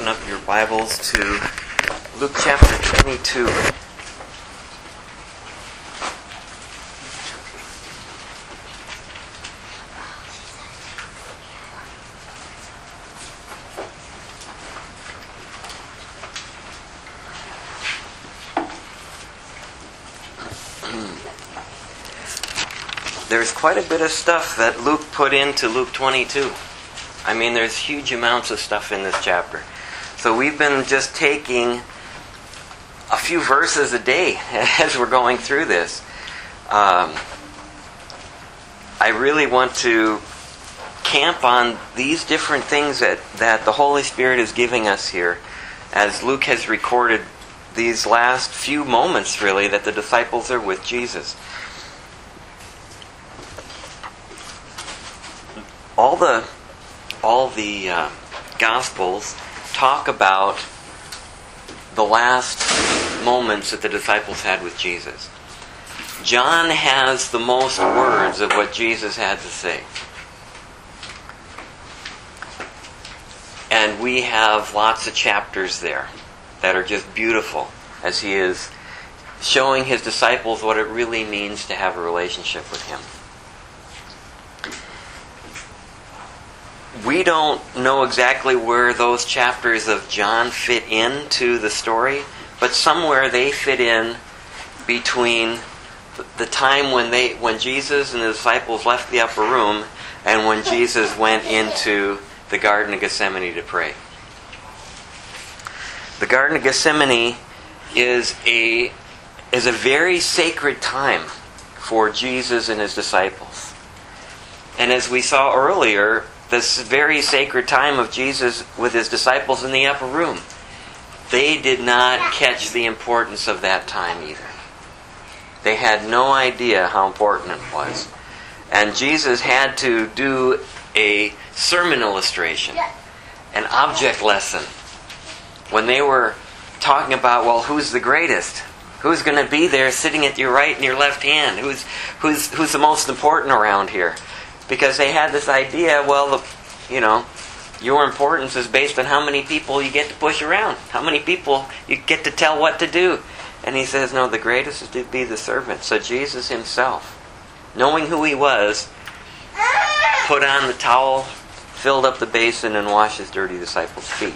open up your Bibles to Luke chapter 22. There's quite a bit of stuff that Luke put into Luke 22. I mean, there's huge amounts of stuff in this chapter. So we've been just taking a few verses a day as we're going through this. I really want to camp on these different things that the Holy Spirit is giving us here, as Luke has recorded these last few moments, really, that the disciples are with Jesus. All the Gospels talk about the last moments that the disciples had with Jesus. John has the most words of what Jesus had to say. And we have lots of chapters there that are just beautiful as he is showing his disciples what it really means to have a relationship with him. We don't know exactly where those chapters of John fit into the story, but somewhere they fit in between the time when Jesus and the disciples left the upper room and when Jesus went into the Garden of Gethsemane to pray. The Garden of Gethsemane is a very sacred time for Jesus and his disciples. And as we saw earlier, this very sacred time of Jesus with his disciples in the upper room, they did not catch the importance of that time either. They had no idea how important it was. And Jesus had to do a sermon illustration, an object lesson, when they were talking about, well, who's the greatest? Who's going to be there sitting at your right and your left hand? Who's the most important around here? Because they had this idea, well, your importance is based on how many people you get to push around, how many people you get to tell what to do. And he says, no, the greatest is to be the servant. So Jesus himself, knowing who he was, put on the towel, filled up the basin, and washed his dirty disciples' feet.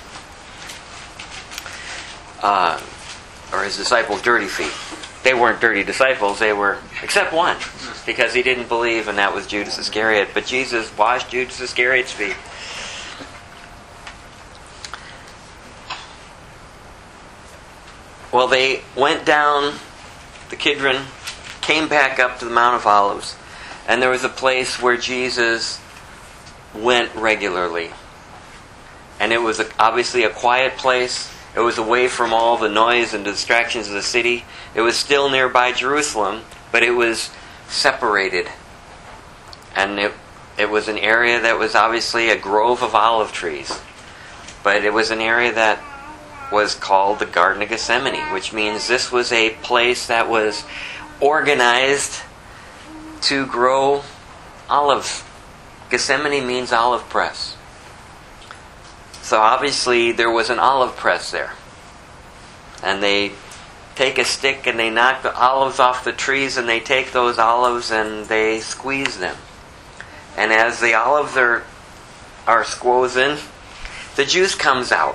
Or his disciples' dirty feet. They weren't dirty disciples, they were, except one, because he didn't believe, and that was Judas Iscariot. But Jesus washed Judas Iscariot's feet. Well, they went down the Kidron, came back up to the Mount of Olives, and there was a place where Jesus went regularly. And it was obviously a quiet place. It was away from all the noise and distractions of the city. It was still nearby Jerusalem, but it was separated. And it was an area that was obviously a grove of olive trees. But it was an area that was called the Garden of Gethsemane, which means this was a place that was organized to grow olives. Gethsemane means olive press. So obviously there was an olive press there. And they take a stick and they knock the olives off the trees, and they take those olives and they squeeze them. And as the olives are squozen, the juice comes out.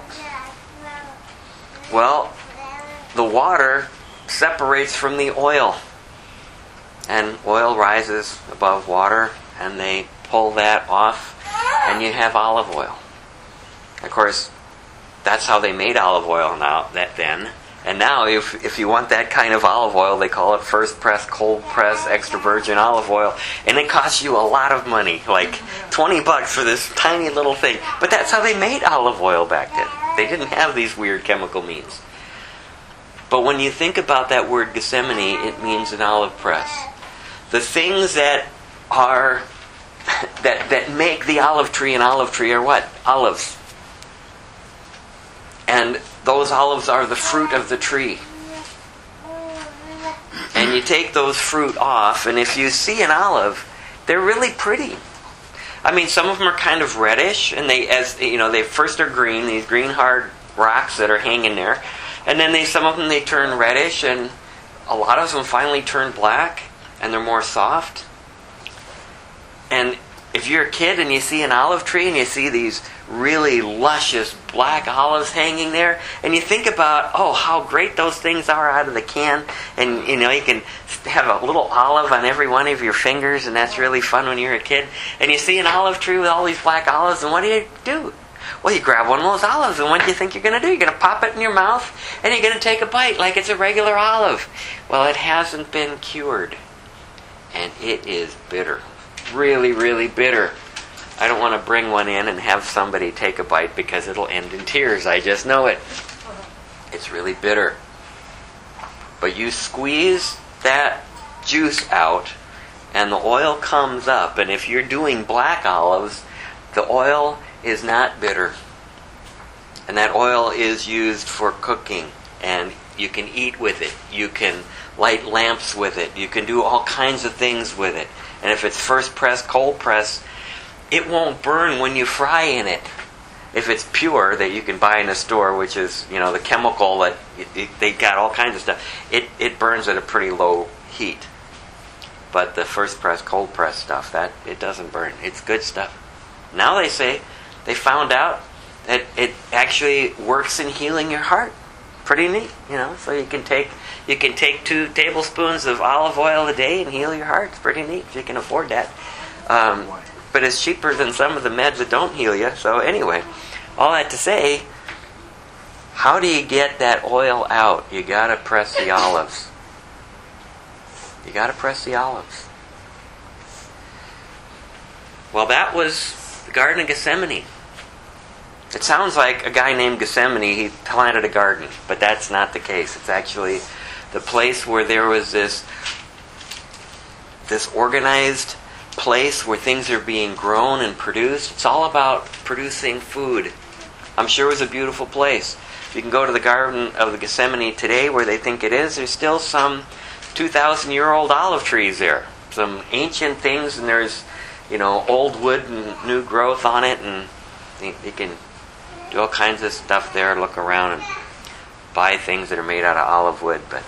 Well, the water separates from the oil. And oil rises above water, and they pull that off, and you have olive oil. Of course, that's how they made olive oil then. And now, if you want that kind of olive oil, they call it first press, cold press, extra virgin olive oil. And it costs you a lot of money, like $20 for this tiny little thing. But that's how they made olive oil back then. They didn't have these weird chemical means. But when you think about that word Gethsemane, it means an olive press. The things that are that make the olive tree an olive tree are what? Olives. And those olives are the fruit of the tree. And you take those fruit off, and if you see an olive, they're really pretty. I mean, some of them are kind of reddish, and they first are green, these green hard rocks that are hanging there, and then some of them turn reddish, and a lot of them finally turn black, and they're more soft. And if you're a kid and you see an olive tree and you see these really luscious black olives hanging there, and you think about, how great those things are out of the can, and you can have a little olive on every one of your fingers, and that's really fun when you're a kid. And you see an olive tree with all these black olives, and what do? Well, you grab one of those olives, and what do you think you're going to do? You're going to pop it in your mouth, and you're going to take a bite like it's a regular olive. Well, it hasn't been cured, and it is bitter. Really, really bitter. I don't want to bring one in and have somebody take a bite because it'll end in tears. I just know it. It's really bitter. But you squeeze that juice out and the oil comes up. And if you're doing black olives, the oil is not bitter. And that oil is used for cooking. And you can eat with it. You can light lamps with it. You can do all kinds of things with it. And if it's first press, cold press, it won't burn when you fry in it. If it's pure, that you can buy in a store, which is, the chemical that they got all kinds of stuff, it burns at a pretty low heat. But the first press, cold press stuff, that it doesn't burn. It's good stuff. Now they say they found out that it actually works in healing your heart. Pretty neat, So you can take 2 tablespoons of olive oil a day and heal your heart. It's pretty neat if you can afford that. But it's cheaper than some of the meds that don't heal you. So anyway, all that to say, how do you get that oil out? You got to press the olives. You got to press the olives. Well, that was the Garden of Gethsemane. It sounds like a guy named Gethsemane, he planted a garden, but that's not the case. It's actually the place where there was this organized place where things are being grown and produced. It's all about producing food. I'm sure it was a beautiful place. You can go to the Garden of the Gethsemane today where they think it is. There's still some 2,000-year-old olive trees there. Some ancient things, and there's, old wood and new growth on it, and you can do all kinds of stuff there, look around and buy things that are made out of olive wood. But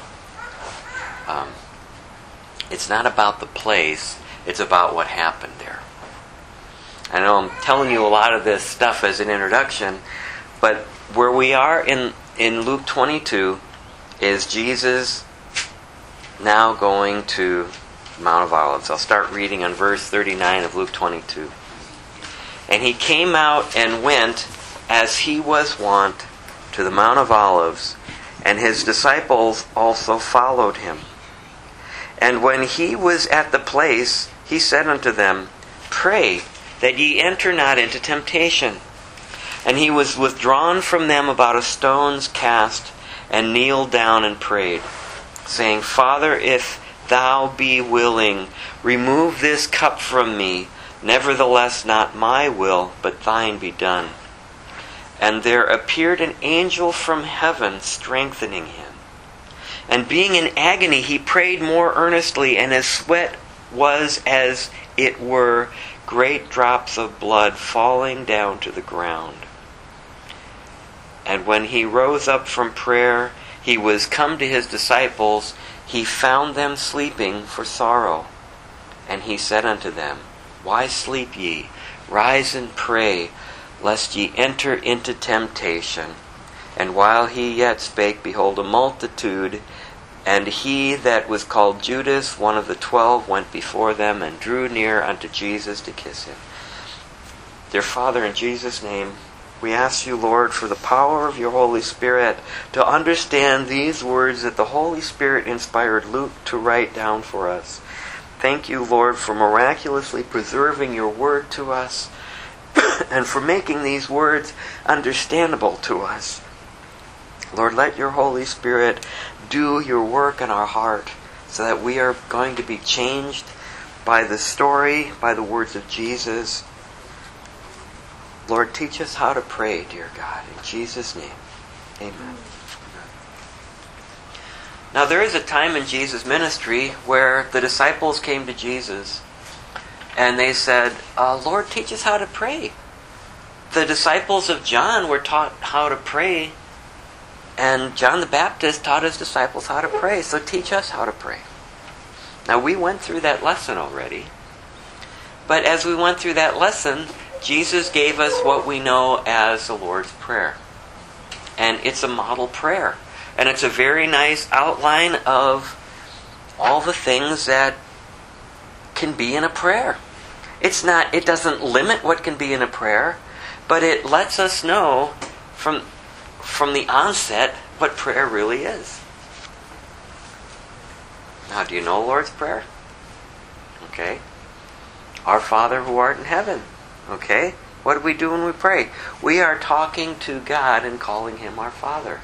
it's not about the place, it's about what happened there. I know I'm telling you a lot of this stuff as an introduction, but where we are in Luke 22 is Jesus now going to Mount of Olives. I'll start reading on verse 39 of Luke 22. And he came out and went, as he was wont, to the Mount of Olives, and his disciples also followed him. And when he was at the place, he said unto them, Pray that ye enter not into temptation. And he was withdrawn from them about a stone's cast, and kneeled down and prayed, saying, Father, if thou be willing, remove this cup from me. Nevertheless, not my will, but thine be done. And there appeared an angel from heaven, strengthening him. And being in agony, he prayed more earnestly, and his sweat was as it were great drops of blood falling down to the ground. And when he rose up from prayer, he was come to his disciples. He found them sleeping for sorrow. And he said unto them, Why sleep ye? Rise and pray, lest ye enter into temptation. And while he yet spake, behold, a multitude, and he that was called Judas, one of the 12, went before them, and drew near unto Jesus to kiss him. Dear Father, in Jesus' name, we ask you, Lord, for the power of your Holy Spirit to understand these words that the Holy Spirit inspired Luke to write down for us. Thank you, Lord, for miraculously preserving your word to us and for making these words understandable to us. Lord, let your Holy Spirit do your work in our heart so that we are going to be changed by the story, by the words of Jesus. Lord, teach us how to pray, dear God. In Jesus' name, amen. Now, there is a time in Jesus' ministry where the disciples came to Jesus and they said, Lord, teach us how to pray. The disciples of John were taught how to pray, and John the Baptist taught his disciples how to pray, so teach us how to pray. Now, we went through that lesson already, but as we went through that lesson, Jesus gave us what we know as the Lord's Prayer. And it's a model prayer. And it's a very nice outline of all the things that can be in a prayer. It doesn't limit what can be in a prayer, but it lets us know from the onset what prayer really is. Now, do you know Lord's Prayer? Okay. Our Father who art in heaven. Okay. What do we do when we pray? We are talking to God and calling Him our Father.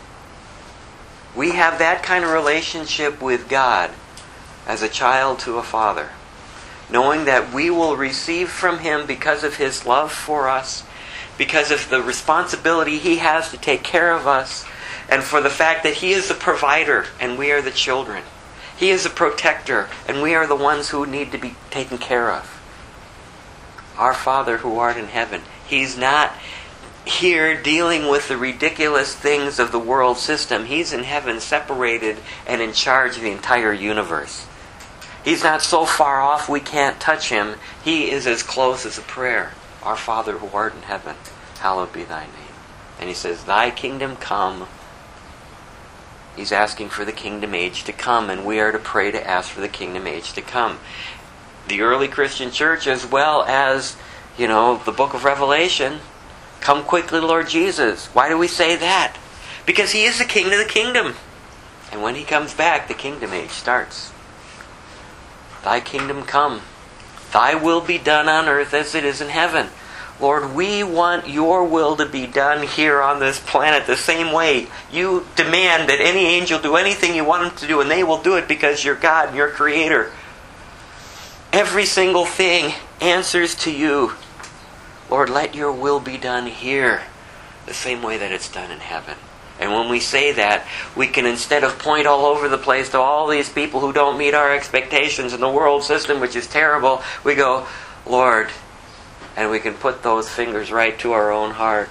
We have that kind of relationship with God as a child to a father, knowing that we will receive from Him because of His love for us, because of the responsibility He has to take care of us, and for the fact that He is the provider and we are the children. He is the protector and we are the ones who need to be taken care of. Our Father who art in heaven. He's not here dealing with the ridiculous things of the world system. He's in heaven, separated and in charge of the entire universe. He's not so far off we can't touch Him. He is as close as a prayer. Our Father who art in heaven, hallowed be Thy name. And He says, Thy kingdom come. He's asking for the kingdom age to come, and we are to pray to ask for the kingdom age to come. The early Christian church, as well as, the book of Revelation, come quickly, Lord Jesus. Why do we say that? Because He is the King of the kingdom. And when He comes back, the kingdom age starts. Thy kingdom come. Thy will be done on earth as it is in heaven. Lord, we want Your will to be done here on this planet the same way. You demand that any angel do anything You want them to do, and they will do it because You're God and You're Creator. Every single thing answers to You. Lord, let Your will be done here the same way that it's done in heaven. And when we say that, we can, instead of point all over the place to all these people who don't meet our expectations in the world system, which is terrible, we go, Lord, and we can put those fingers right to our own heart.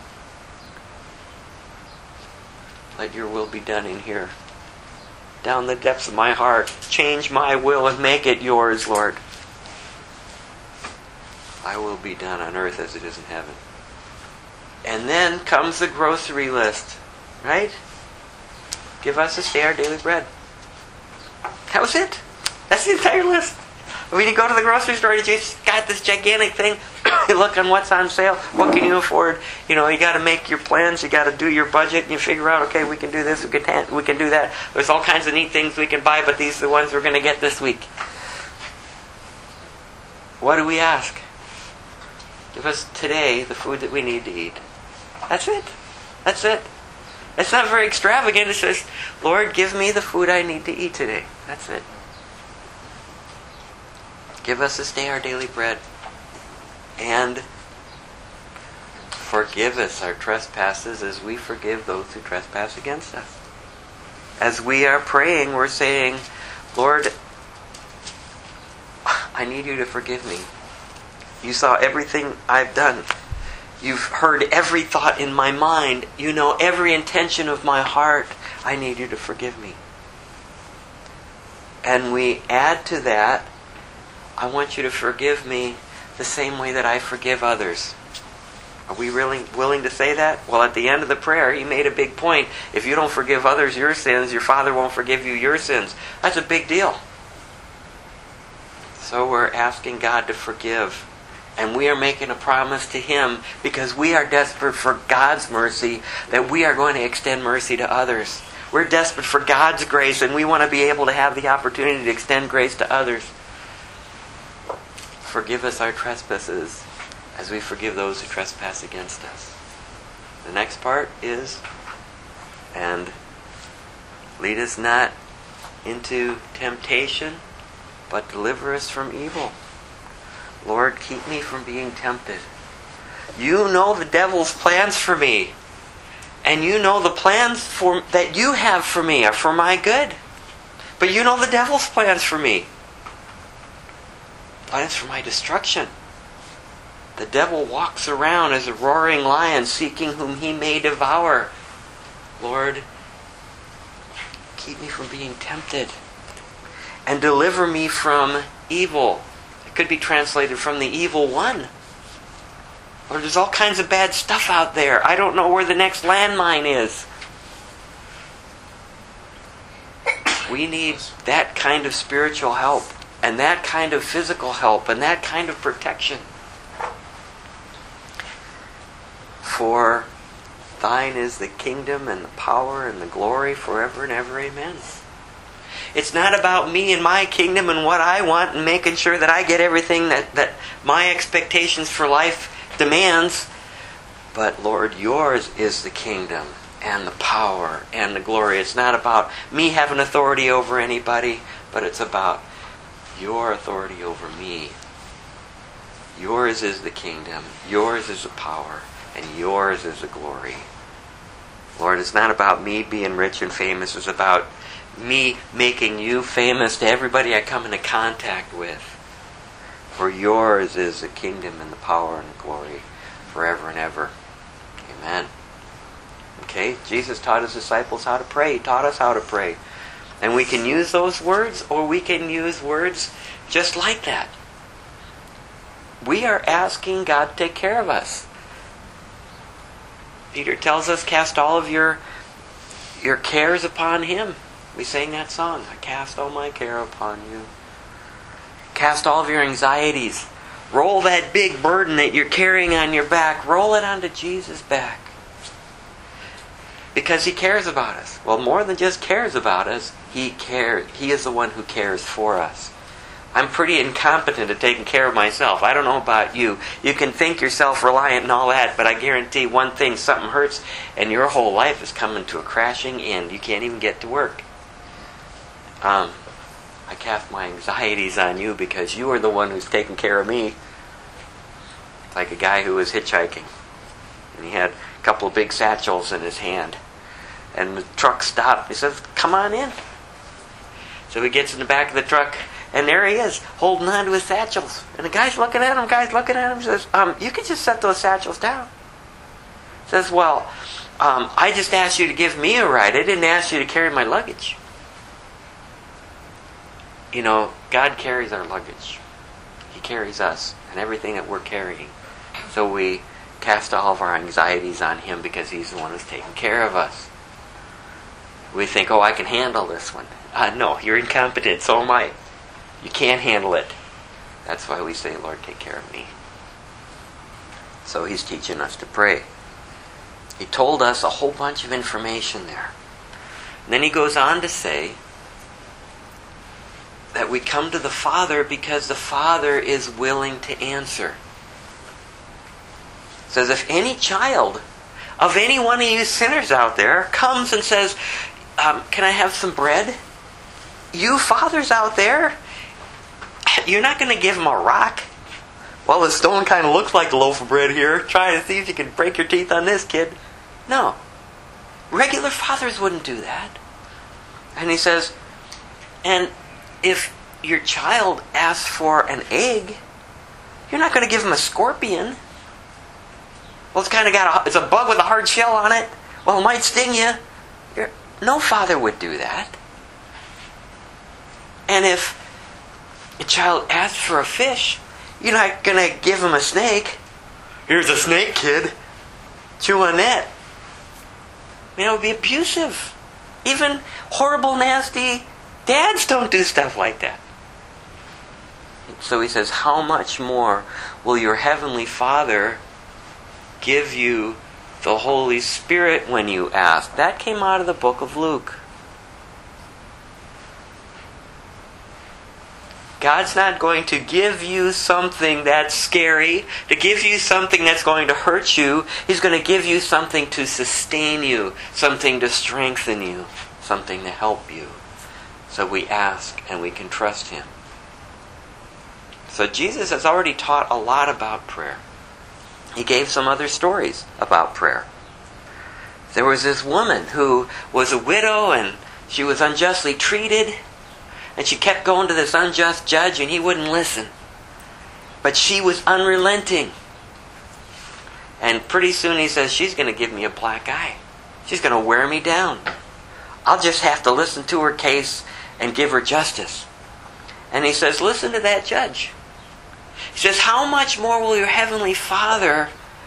Let Your will be done in here. Down the depths of my heart. Change my will and make it Yours, Lord. Thy will be done on earth as it is in heaven. And then comes the grocery list. Right? Give us this day our daily bread. That was it. That's the entire list. When you go to the grocery store, you just got this gigantic thing. You look on what's on sale. What can you afford? You got to make your plans. You got to do your budget. And you figure out, okay, we can do this. We can do that. There's all kinds of neat things we can buy, but these are the ones we're going to get this week. What do we ask? Give us today the food that we need to eat. That's it. That's it. It's not very extravagant. It says, Lord, give me the food I need to eat today. That's it. Give us this day our daily bread. And forgive us our trespasses as we forgive those who trespass against us. As we are praying, we're saying, Lord, I need You to forgive me. You saw everything I've done. You've heard every thought in my mind. You know every intention of my heart. I need You to forgive me. And we add to that, I want You to forgive me the same way that I forgive others. Are we really willing to say that? Well, at the end of the prayer, he made a big point. If you don't forgive others your sins, your Father won't forgive you your sins. That's a big deal. So we're asking God to forgive. And we are making a promise to Him because we are desperate for God's mercy, that we are going to extend mercy to others. We're desperate for God's grace, and we want to be able to have the opportunity to extend grace to others. Forgive us our trespasses as we forgive those who trespass against us. The next part is, and lead us not into temptation, but deliver us from evil. Lord, keep me from being tempted. You know the devil's plans for me. And you know the plans that You have for me are for my good. But you know the devil's plans for me. but it's for my destruction. The devil walks around as a roaring lion, seeking whom he may devour. Lord, keep me from being tempted. And deliver me from evil. It could be translated from the evil one. Lord, there's all kinds of bad stuff out there. I don't know where the next landmine is. We need that kind of spiritual help, and that kind of physical help, and that kind of protection. For thine is the kingdom and the power and the glory forever and ever. Amen. It's not about me and my kingdom and what I want and making sure that I get everything that my expectations for life demands. But Lord, yours is the kingdom and the power and the glory. It's not about me having authority over anybody, but it's about your authority over me. Yours is the kingdom, yours is the power, and yours is the glory. Lord, it's not about me being rich and famous. It's about me making you famous to everybody I come into contact with. For yours is the kingdom and the power and the glory forever and ever. Amen. Okay, Jesus taught his disciples how to pray. He taught us how to pray. And we can use those words, or we can use words just like that. We are asking God to take care of us. Peter tells us, cast all of your cares upon him. We sang that song, I cast all my care upon you. Cast all of your anxieties. Roll that big burden that you're carrying on your back. Roll it onto Jesus' back. Because he cares about us. Well, more than just cares about us, he cares. He is the one who cares for us. I'm pretty incompetent at taking care of myself. I don't know about you. You can think you're self-reliant and all that, but I guarantee one thing, something hurts and your whole life is coming to a crashing end. You can't even get to work. I cast my anxieties on you because you are the one who's taking care of me. Like a guy who was hitchhiking. And he had a couple of big satchels in his hand. And the truck stopped. He says, come on in. So he gets in the back of the truck, and there he is, holding on to his satchels. And the guy's looking at him, says, you can just set those satchels down. Says, well, I just asked you to give me a ride. I didn't ask you to carry my luggage. You know, God carries our luggage. He carries us and everything that we're carrying. So we cast all of our anxieties on him because he's the one who's taking care of us. We think, I can handle this one. No, you're incompetent, so am I. You can't handle it. That's why we say, Lord, take care of me. So he's teaching us to pray. He told us a whole bunch of information there. And then he goes on to say that we come to the Father because the Father is willing to answer. It says, if any child of any one of you sinners out there comes and says, can I have some bread? You fathers out there, you're not going to give him a rock. Well, the stone kind of looks like a loaf of bread here. Try to see if you can break your teeth on this, kid. No. Regular fathers wouldn't do that. And he says, and if your child asks for an egg, you're not going to give him a scorpion. Well, it's a bug with a hard shell on it. Well, it might sting you. No father would do that. And if a child asks for a fish, you're not going to give him a snake. Here's a snake, kid. Chew on that. It would be abusive. Even horrible, nasty dads don't do stuff like that. So he says, how much more will your heavenly Father give you the Holy Spirit when you ask? That came out of the book of Luke. God's not going to give you something that's scary, to give you something that's going to hurt you. He's going to give you something to sustain you, something to strengthen you, something to help you. So we ask and we can trust him. So Jesus has already taught a lot about prayer. He gave some other stories about prayer. There was this woman who was a widow and she was unjustly treated. And she kept going to this unjust judge and he wouldn't listen. But she was unrelenting. And pretty soon he says, she's going to give me a black eye. She's going to wear me down. I'll just have to listen to her case and give her justice. And he says, listen to that judge. He says, how much more will your heavenly Father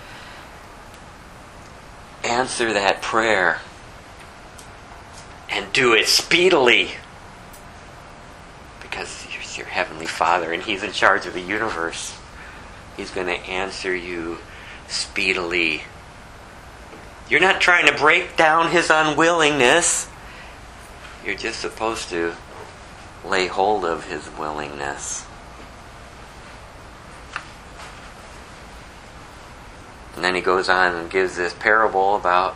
answer that prayer and do it speedily? Because he's your heavenly Father and He's in charge of the universe. He's going to answer you speedily. You're not trying to break down His unwillingness. You're just supposed to lay hold of His willingness. And then he goes on and gives this parable about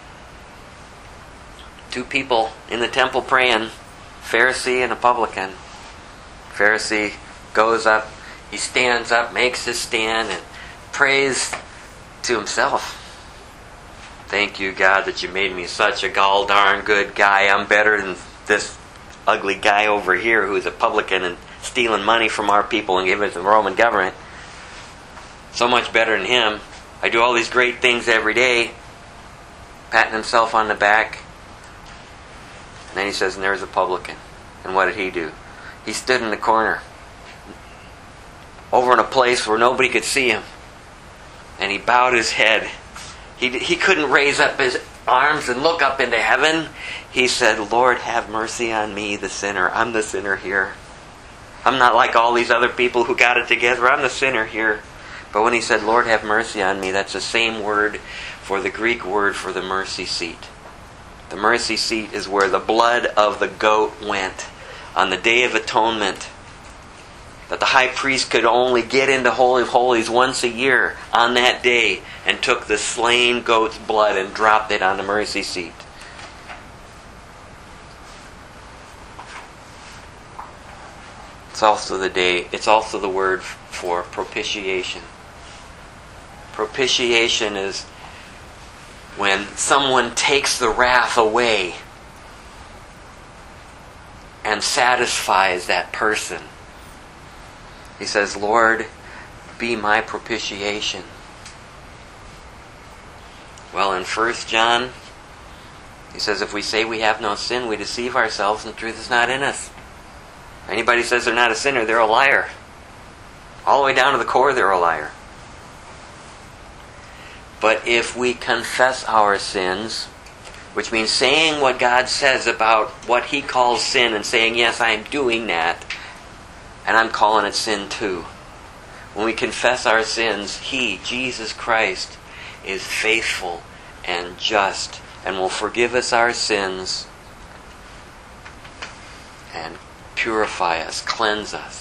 two people in the temple praying, Pharisee and a publican. Pharisee goes up, he stands up, makes his stand, and prays to himself. Thank you, God, that you made me such a gall darn good guy. I'm better than this ugly guy over here who's a publican and stealing money from our people and giving it to the Roman government. So much better than him. I do all these great things every day, patting himself on the back. And then he says, and there's a publican. And what did he do? He stood in the corner, over in a place where nobody could see him. And he bowed his head. He couldn't raise up his arms and look up into heaven. He said, Lord, have mercy on me, the sinner. I'm the sinner here. I'm not like all these other people who got it together. I'm the sinner here. But when he said, Lord, have mercy on me, that's the same word for the Greek word for the mercy seat. The mercy seat is where the blood of the goat went on the Day of Atonement. That the high priest could only get into Holy of Holies once a year on that day, and took the slain goat's blood and dropped it on the mercy seat. It's also the word for propitiation. Propitiation is when someone takes the wrath away and satisfies that person. He says, Lord, be my propitiation. Well, in 1 John, he says, if we say we have no sin, we deceive ourselves and the truth is not in us. Anybody says they're not a sinner, they're a liar. All the way down to the core, they're a liar. But if we confess our sins, which means saying what God says about what He calls sin and saying, yes, I am doing that, and I'm calling it sin too. When we confess our sins, He, Jesus Christ, is faithful and just and will forgive us our sins and purify us, cleanse us.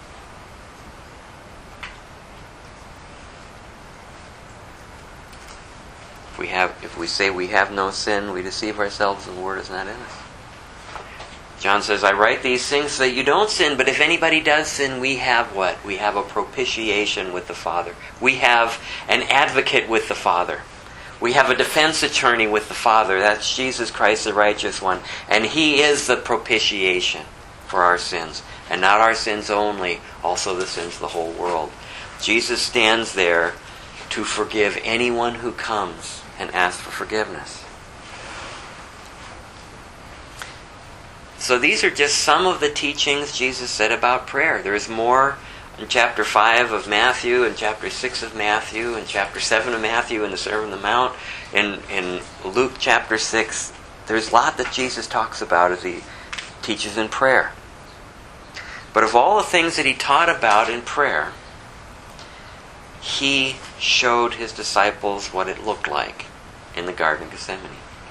If we say we have no sin, we deceive ourselves and the word is not in us. John says, I write these things so that you don't sin, but if anybody does sin, we have what? We have a propitiation with the Father. We have an advocate with the Father. We have a defense attorney with the Father. That's Jesus Christ, the righteous one. And He is the propitiation for our sins. And not our sins only, also the sins of the whole world. Jesus stands there to forgive anyone who comes and asks for forgiveness. So these are just some of the teachings Jesus said about prayer. There is more in chapter 5 of Matthew, and chapter 6 of Matthew, and chapter 7 of Matthew in the Sermon on the Mount, in Luke chapter 6. There's a lot that Jesus talks about as He teaches in prayer. But of all the things that He taught about in prayer, He showed His disciples what it looked like in the Garden of Gethsemane.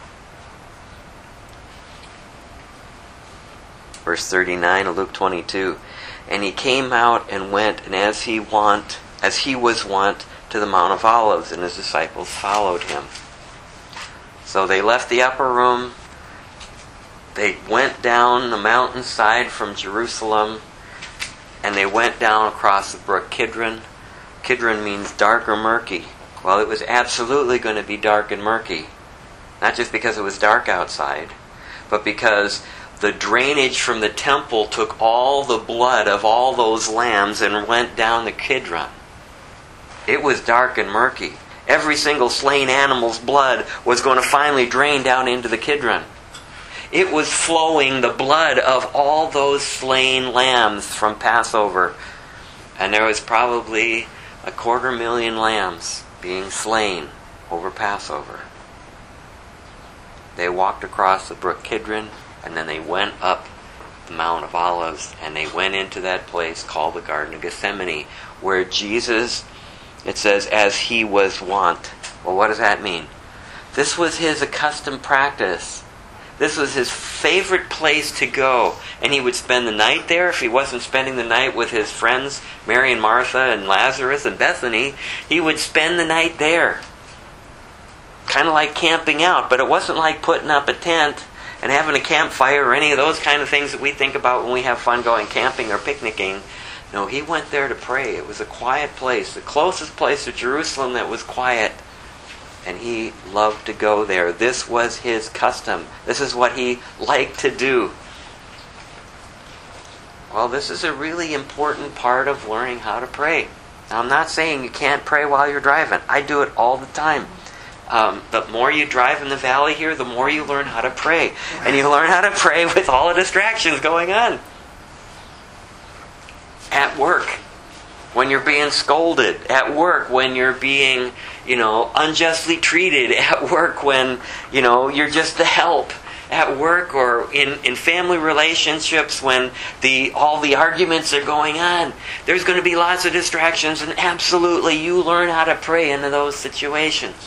Verse 39 of Luke 22. And He came out and went, and as he was wont, to the Mount of Olives, and His disciples followed Him. So they left the upper room. They went down the mountainside from Jerusalem, and they went down across the brook Kidron. Kidron means dark or murky. Well, it was absolutely going to be dark and murky. Not just because it was dark outside, but because the drainage from the temple took all the blood of all those lambs and went down the Kidron. It was dark and murky. Every single slain animal's blood was going to finally drain down into the Kidron. It was flowing, the blood of all those slain lambs from Passover. And there was probably 250,000 lambs being slain over Passover. They walked across the brook Kidron, and then they went up the Mount of Olives, and they went into that place called the Garden of Gethsemane, where Jesus, it says, as he was wont. Well, what does that mean? This was his accustomed practice. This was his favorite place to go. And he would spend the night there. If he wasn't spending the night with his friends, Mary and Martha and Lazarus and Bethany, he would spend the night there. Kind of like camping out, but it wasn't like putting up a tent and having a campfire or any of those kind of things that we think about when we have fun going camping or picnicking. No, he went there to pray. It was a quiet place, the closest place to Jerusalem that was quiet. And he loved to go there. This was his custom. This is what he liked to do. Well, this is a really important part of learning how to pray. Now, I'm not saying you can't pray while you're driving. I do it all the time. The more you drive in the valley here, the more you learn how to pray. And you learn how to pray with all the distractions going on. At work, when you're being scolded. At work, when you're being, unjustly treated. At work, when, you're just the help. At work or in family relationships when all the arguments are going on. There's going to be lots of distractions, and absolutely you learn how to pray into those situations.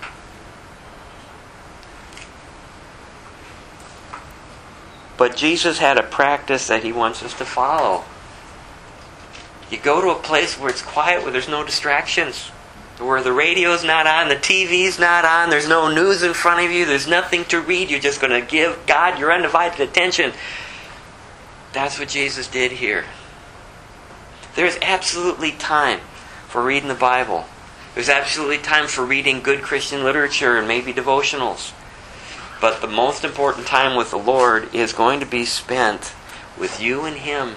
But Jesus had a practice that he wants us to follow. You go to a place where it's quiet, where there's no distractions, where the radio's not on, the TV's not on, there's no news in front of you, there's nothing to read, you're just going to give God your undivided attention. That's what Jesus did here. There's absolutely time for reading the Bible. There's absolutely time for reading good Christian literature and maybe devotionals. But the most important time with the Lord is going to be spent with you and Him.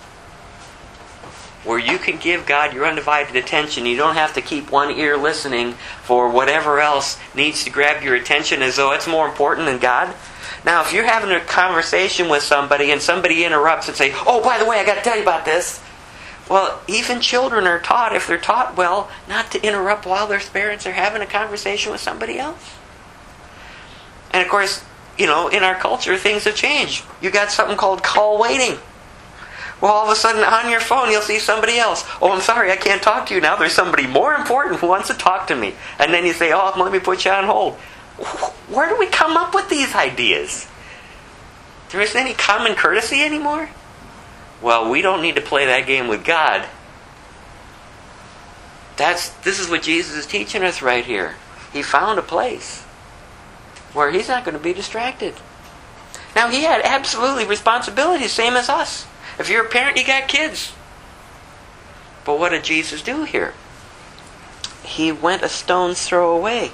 Where you can give God your undivided attention. You don't have to keep one ear listening for whatever else needs to grab your attention as though it's more important than God. Now, if you're having a conversation with somebody and somebody interrupts and say, "Oh, by the way, I got to tell you about this." Well, even children are taught, if they're taught well, not to interrupt while their parents are having a conversation with somebody else. And of course, in our culture, things have changed. You got something called call waiting. Well, all of a sudden, on your phone, you'll see somebody else. "Oh, I'm sorry, I can't talk to you now. There's somebody more important who wants to talk to me." And then you say, "Oh, let me put you on hold." Where do we come up with these ideas? There isn't any common courtesy anymore? Well, we don't need to play that game with God. This is what Jesus is teaching us right here. He found a place where He's not going to be distracted. Now, He had absolutely responsibilities, same as us. If you're a parent, you got kids. But what did Jesus do here? He went a stone's throw away.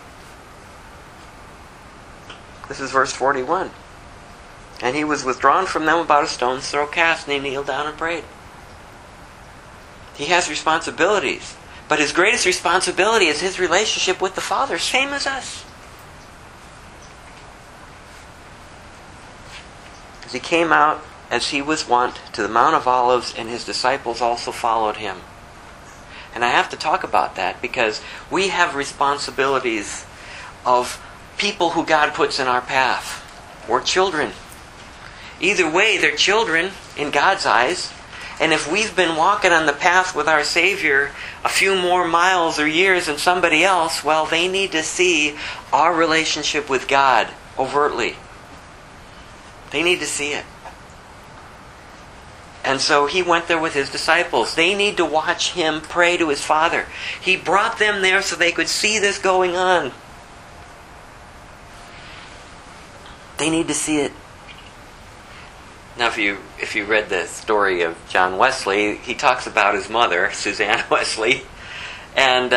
This is verse 41. "And He was withdrawn from them about a stone's throw cast, and He kneeled down and prayed." He has responsibilities. But His greatest responsibility is His relationship with the Father, same as us. As He came out, as He was wont, to the Mount of Olives, and His disciples also followed Him. And I have to talk about that because we have responsibilities of people who God puts in our path. We're children. Either way, they're children in God's eyes. And if we've been walking on the path with our Savior a few more miles or years than somebody else, well, they need to see our relationship with God overtly. They need to see it. And so He went there with His disciples. They need to watch Him pray to His Father. He brought them there so they could see this going on. They need to see it. Now, if you read the story of John Wesley, he talks about his mother, Susanna Wesley, and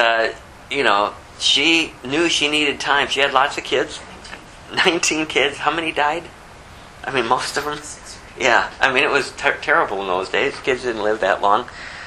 she knew she needed time. She had lots of kids, 19 kids. How many died? I mean, most of them. Yeah, I mean, it was terrible in those days. Kids didn't live that long.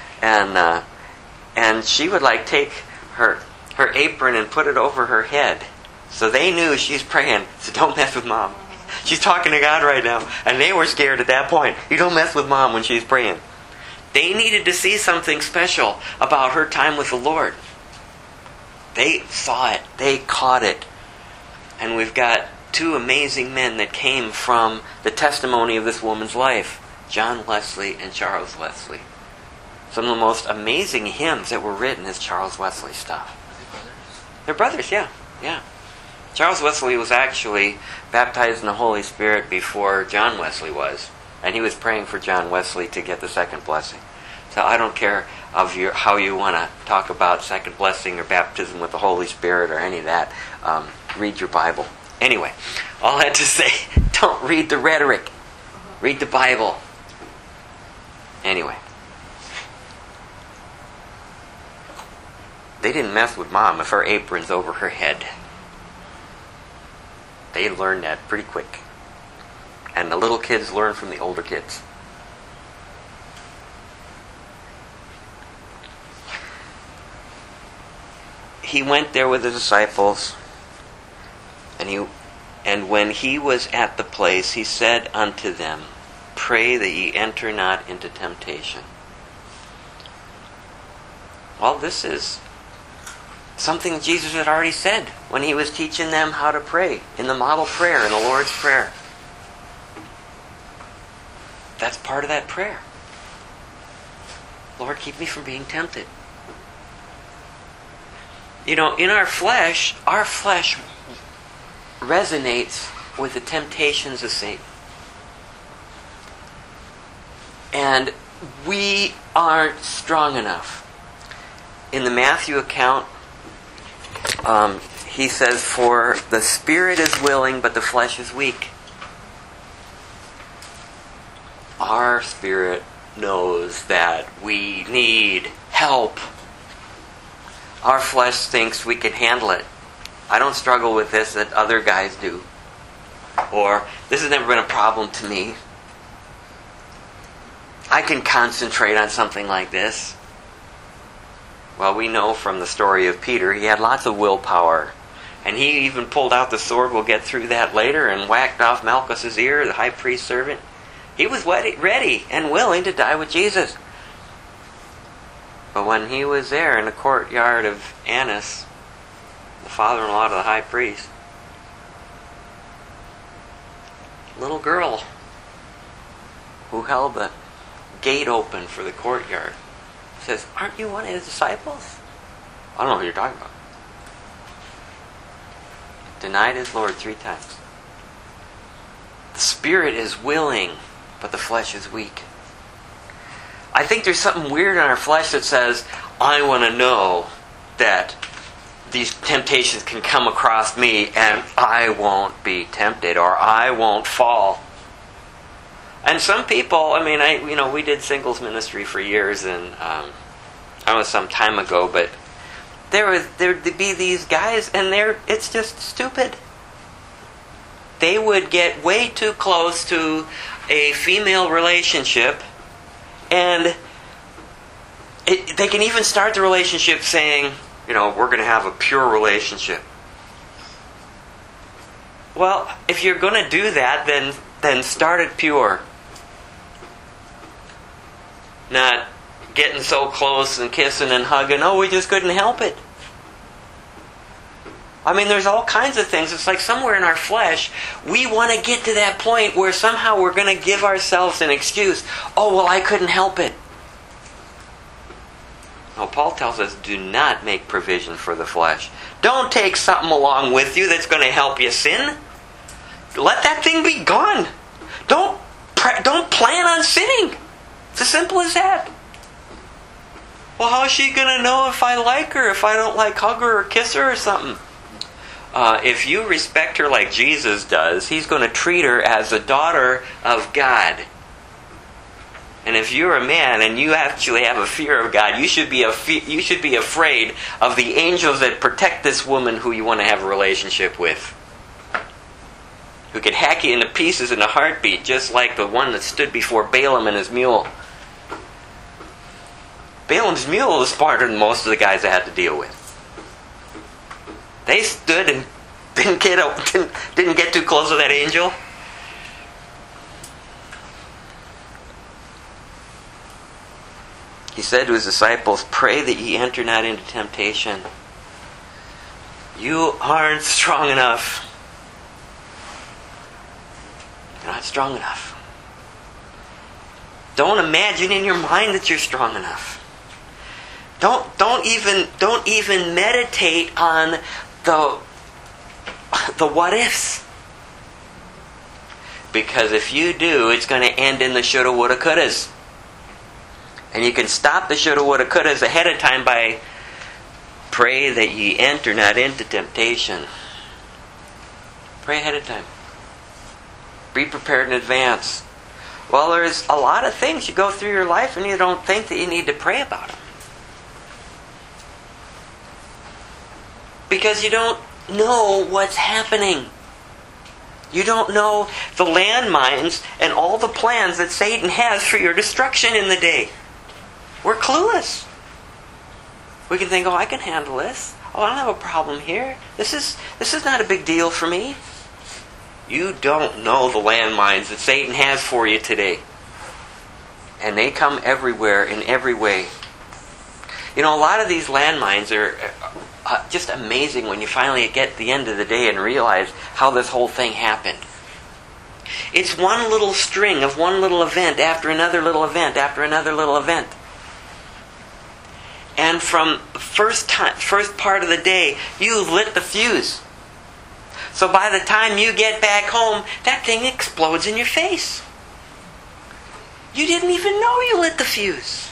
And she would like take her apron and put it over her head. So they knew she's praying. So don't mess with Mom. She's talking to God right now. And they were scared at that point. You don't mess with Mom when she's praying. They needed to see something special about her time with the Lord. They saw it. They caught it. And we've got two amazing men that came from the testimony of this woman's life. John Wesley and Charles Wesley. Some of the most amazing hymns that were written is Charles Wesley stuff. They're brothers, yeah. Charles Wesley was actually baptized in the Holy Spirit before John Wesley was. And he was praying for John Wesley to get the second blessing. So I don't care how you want to talk about second blessing or baptism with the Holy Spirit or any of that. Read your Bible. Anyway, all that to say, don't read the rhetoric. Read the Bible. Anyway. They didn't mess with Mom if her apron's over her head. They learned that pretty quick. And the little kids learn from the older kids. He went there with the disciples, and when he was at the place, he said unto them, Pray that ye enter not into temptation. Well, this is something Jesus had already said when he was teaching them how to pray in the model prayer, in the Lord's Prayer. That's part of that prayer. Lord, keep me from being tempted. You know, in our flesh resonates with the temptations of Satan. And we aren't strong enough. In the Matthew account, he says, For the spirit is willing, but the flesh is weak. Our spirit knows that we need help. Our flesh thinks we can handle it. I don't struggle with this that other guys do. Or, this has never been a problem to me. I can concentrate on something like this. Well, we know from the story of Peter, he had lots of willpower. And he even pulled out the sword, we'll get through that later, and whacked off Malchus' ear, the high priest's servant. He was ready and willing to die with Jesus. But when he was there in the courtyard of Annas, the father-in-law to the high priest, little girl who held the gate open for the courtyard says, Aren't you one of his disciples? I don't know who you're talking about. Denied his Lord 3 times. The spirit is willing, but the flesh is weak. I think there's something weird in our flesh that says, I want to know that these temptations can come across me and I won't be tempted or I won't fall. And some people, I mean, we did singles ministry for years, and that was some time ago, but there'd be these guys, and it's just stupid. They would get way too close to a female relationship, and they can even start the relationship saying, we're going to have a pure relationship. Well, if you're going to do that, then start it pure. Not getting so close and kissing and hugging. Oh, we just couldn't help it. I mean, there's all kinds of things. It's like somewhere in our flesh, we want to get to that point where somehow we're going to give ourselves an excuse. Oh, well, I couldn't help it. No, Paul tells us, do not make provision for the flesh. Don't take something along with you that's going to help you sin. Let that thing be gone. Don't plan on sinning. It's as simple as that. Well, how is she going to know if I like her, if I don't hug her or kiss her or something? If you respect her like Jesus does, He's going to treat her as a daughter of God. And if you're a man and you actually have a fear of God, you should be afraid of the angels that protect this woman who you want to have a relationship with. who could hack you into pieces in a heartbeat, just like the one that stood before Balaam and his mule. Balaam's mule was smarter than most of the guys I had to deal with. They stood and didn't get too close to that angel. He said to his disciples, "Pray that ye enter not into temptation." You aren't strong enough. You're not strong enough. Don't imagine in your mind that you're strong enough. Don't even meditate on the what ifs. Because if you do, it's going to end in the shoulda, woulda, couldas. And you can stop the shoulda, woulda, couldas ahead of time by pray that ye enter not into temptation. Pray ahead of time. Be prepared in advance. Well, there's a lot of things you go through your life and you don't think that you need to pray about them. Because you don't know what's happening. You don't know the landmines and all the plans that Satan has for your destruction in the day. We're clueless. We can think, oh, I can handle this. Oh, I don't have a problem here. This is not a big deal for me. You don't know the landmines that Satan has for you today. And they come everywhere in every way. You know, a lot of these landmines are just amazing when you finally get to the end of the day and realize how this whole thing happened. It's one little string of one little event after another little event after another little event. And from the first part of the day, you've lit the fuse. So by the time you get back home, that thing explodes in your face. You didn't even know you lit the fuse.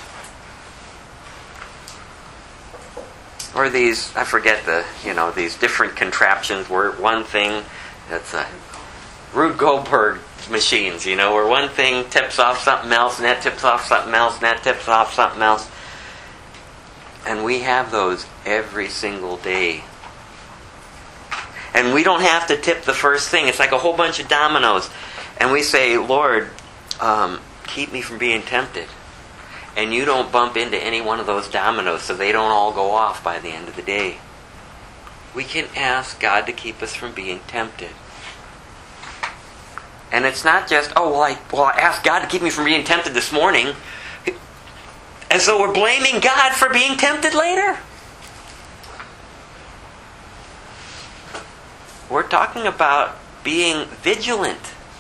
Or these, I forget these different contraptions where one thing, that's a Rube Goldberg machines, where one thing tips off something else, and that tips off something else, and that tips off something else. And we have those every single day. And we don't have to tip the first thing. It's like a whole bunch of dominoes. And we say, Lord, keep me from being tempted. And you don't bump into any one of those dominoes so they don't all go off by the end of the day. We can ask God to keep us from being tempted. And it's not just, I asked God to keep me from being tempted this morning, as though we're blaming God for being tempted later. We're talking about being vigilant.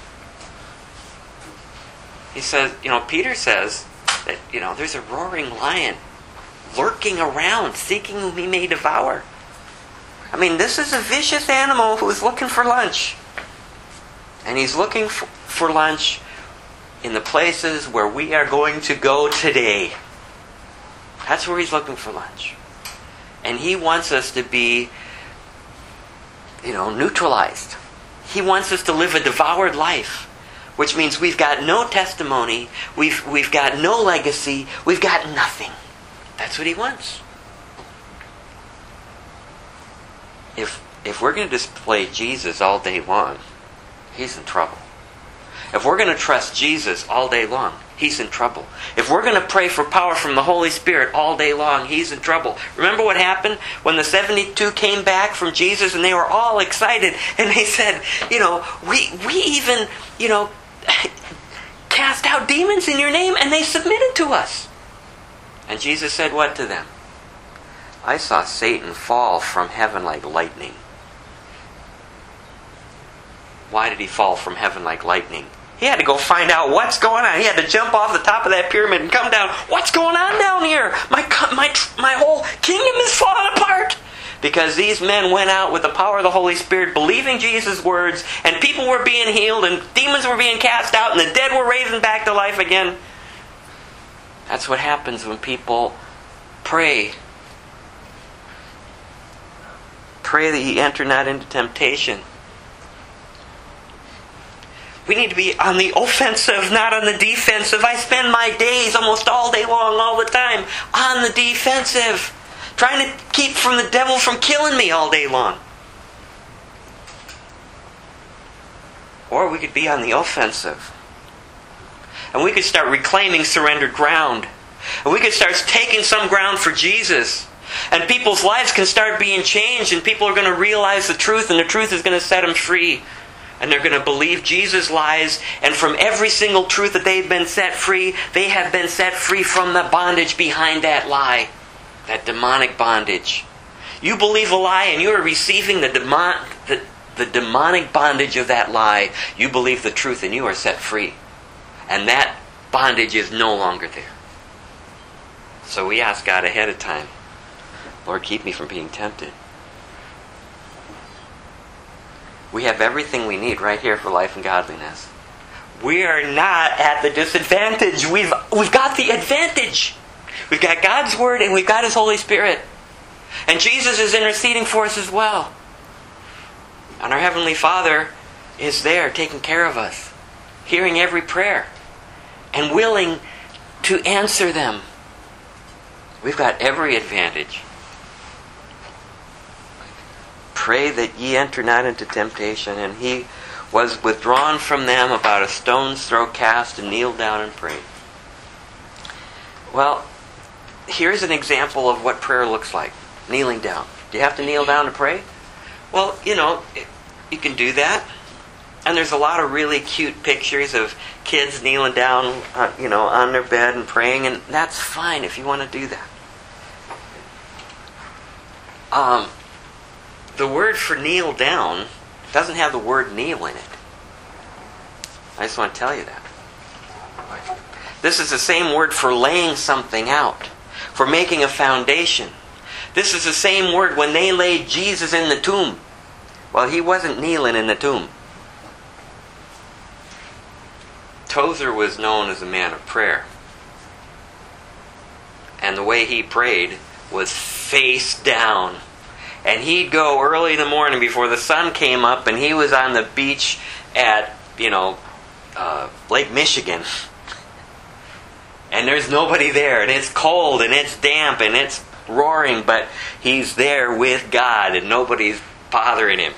He says, Peter says that, there's a roaring lion lurking around, seeking whom he may devour. I mean, this is a vicious animal who is looking for lunch. And he's looking for lunch in the places where we are going to go today. That's where he's looking for lunch. And he wants us to be, neutralized. He wants us to live a devoured life, which means we've got no testimony, we've got no legacy, we've got nothing. That's what he wants. If we're going to display Jesus all day long, he's in trouble. If we're going to trust Jesus all day long, he's in trouble. If we're going to pray for power from the Holy Spirit all day long, he's in trouble. Remember what happened when the 72 came back from Jesus and they were all excited and they said, we even, cast out demons in your name and they submitted to us. And Jesus said what to them? I saw Satan fall from heaven like lightning. Why did he fall from heaven like lightning? He had to go find out what's going on. He had to jump off the top of that pyramid and come down. What's going on down here? My whole kingdom is falling apart. Because these men went out with the power of the Holy Spirit, believing Jesus' words, and people were being healed, and demons were being cast out, and the dead were raising back to life again. That's what happens when people pray. Pray that ye enter not into temptation. We need to be on the offensive, not on the defensive. I spend my days almost all day long, all the time, on the defensive, trying to keep from the devil from killing me all day long. Or we could be on the offensive. And we could start reclaiming surrendered ground. And we could start taking some ground for Jesus. And people's lives can start being changed, and people are going to realize the truth, and the truth is going to set them free. And they're going to believe Jesus' lies, and from every single truth that they've been set free, they have been set free from the bondage behind that lie. That demonic bondage. You believe a lie, and you are receiving the demonic bondage of that lie. You believe the truth, and you are set free. And that bondage is no longer there. So we ask God ahead of time, Lord, keep me from being tempted. We have everything we need right here for life and godliness. We are not at the disadvantage. We've got the advantage. We've got God's Word and we've got His Holy Spirit. And Jesus is interceding for us as well. And our Heavenly Father is there taking care of us, hearing every prayer, and willing to answer them. We've got every advantage. Pray that ye enter not into temptation. And he was withdrawn from them about a stone's throw cast, and kneeled down and prayed. Well, here's an example of what prayer looks like. Kneeling down. Do you have to kneel down to pray? Well, you can do that. And there's a lot of really cute pictures of kids kneeling down, on their bed and praying, and that's fine if you want to do that. The word for kneel down doesn't have the word kneel in it. I just want to tell you that. This is the same word for laying something out, for making a foundation. This is the same word when they laid Jesus in the tomb. Well, he wasn't kneeling in the tomb. Tozer was known as a man of prayer. And the way he prayed was face down. And he'd go early in the morning before the sun came up, and he was on the beach at, Lake Michigan. And there's nobody there, and it's cold, and it's damp, and it's roaring, but he's there with God, and nobody's bothering him.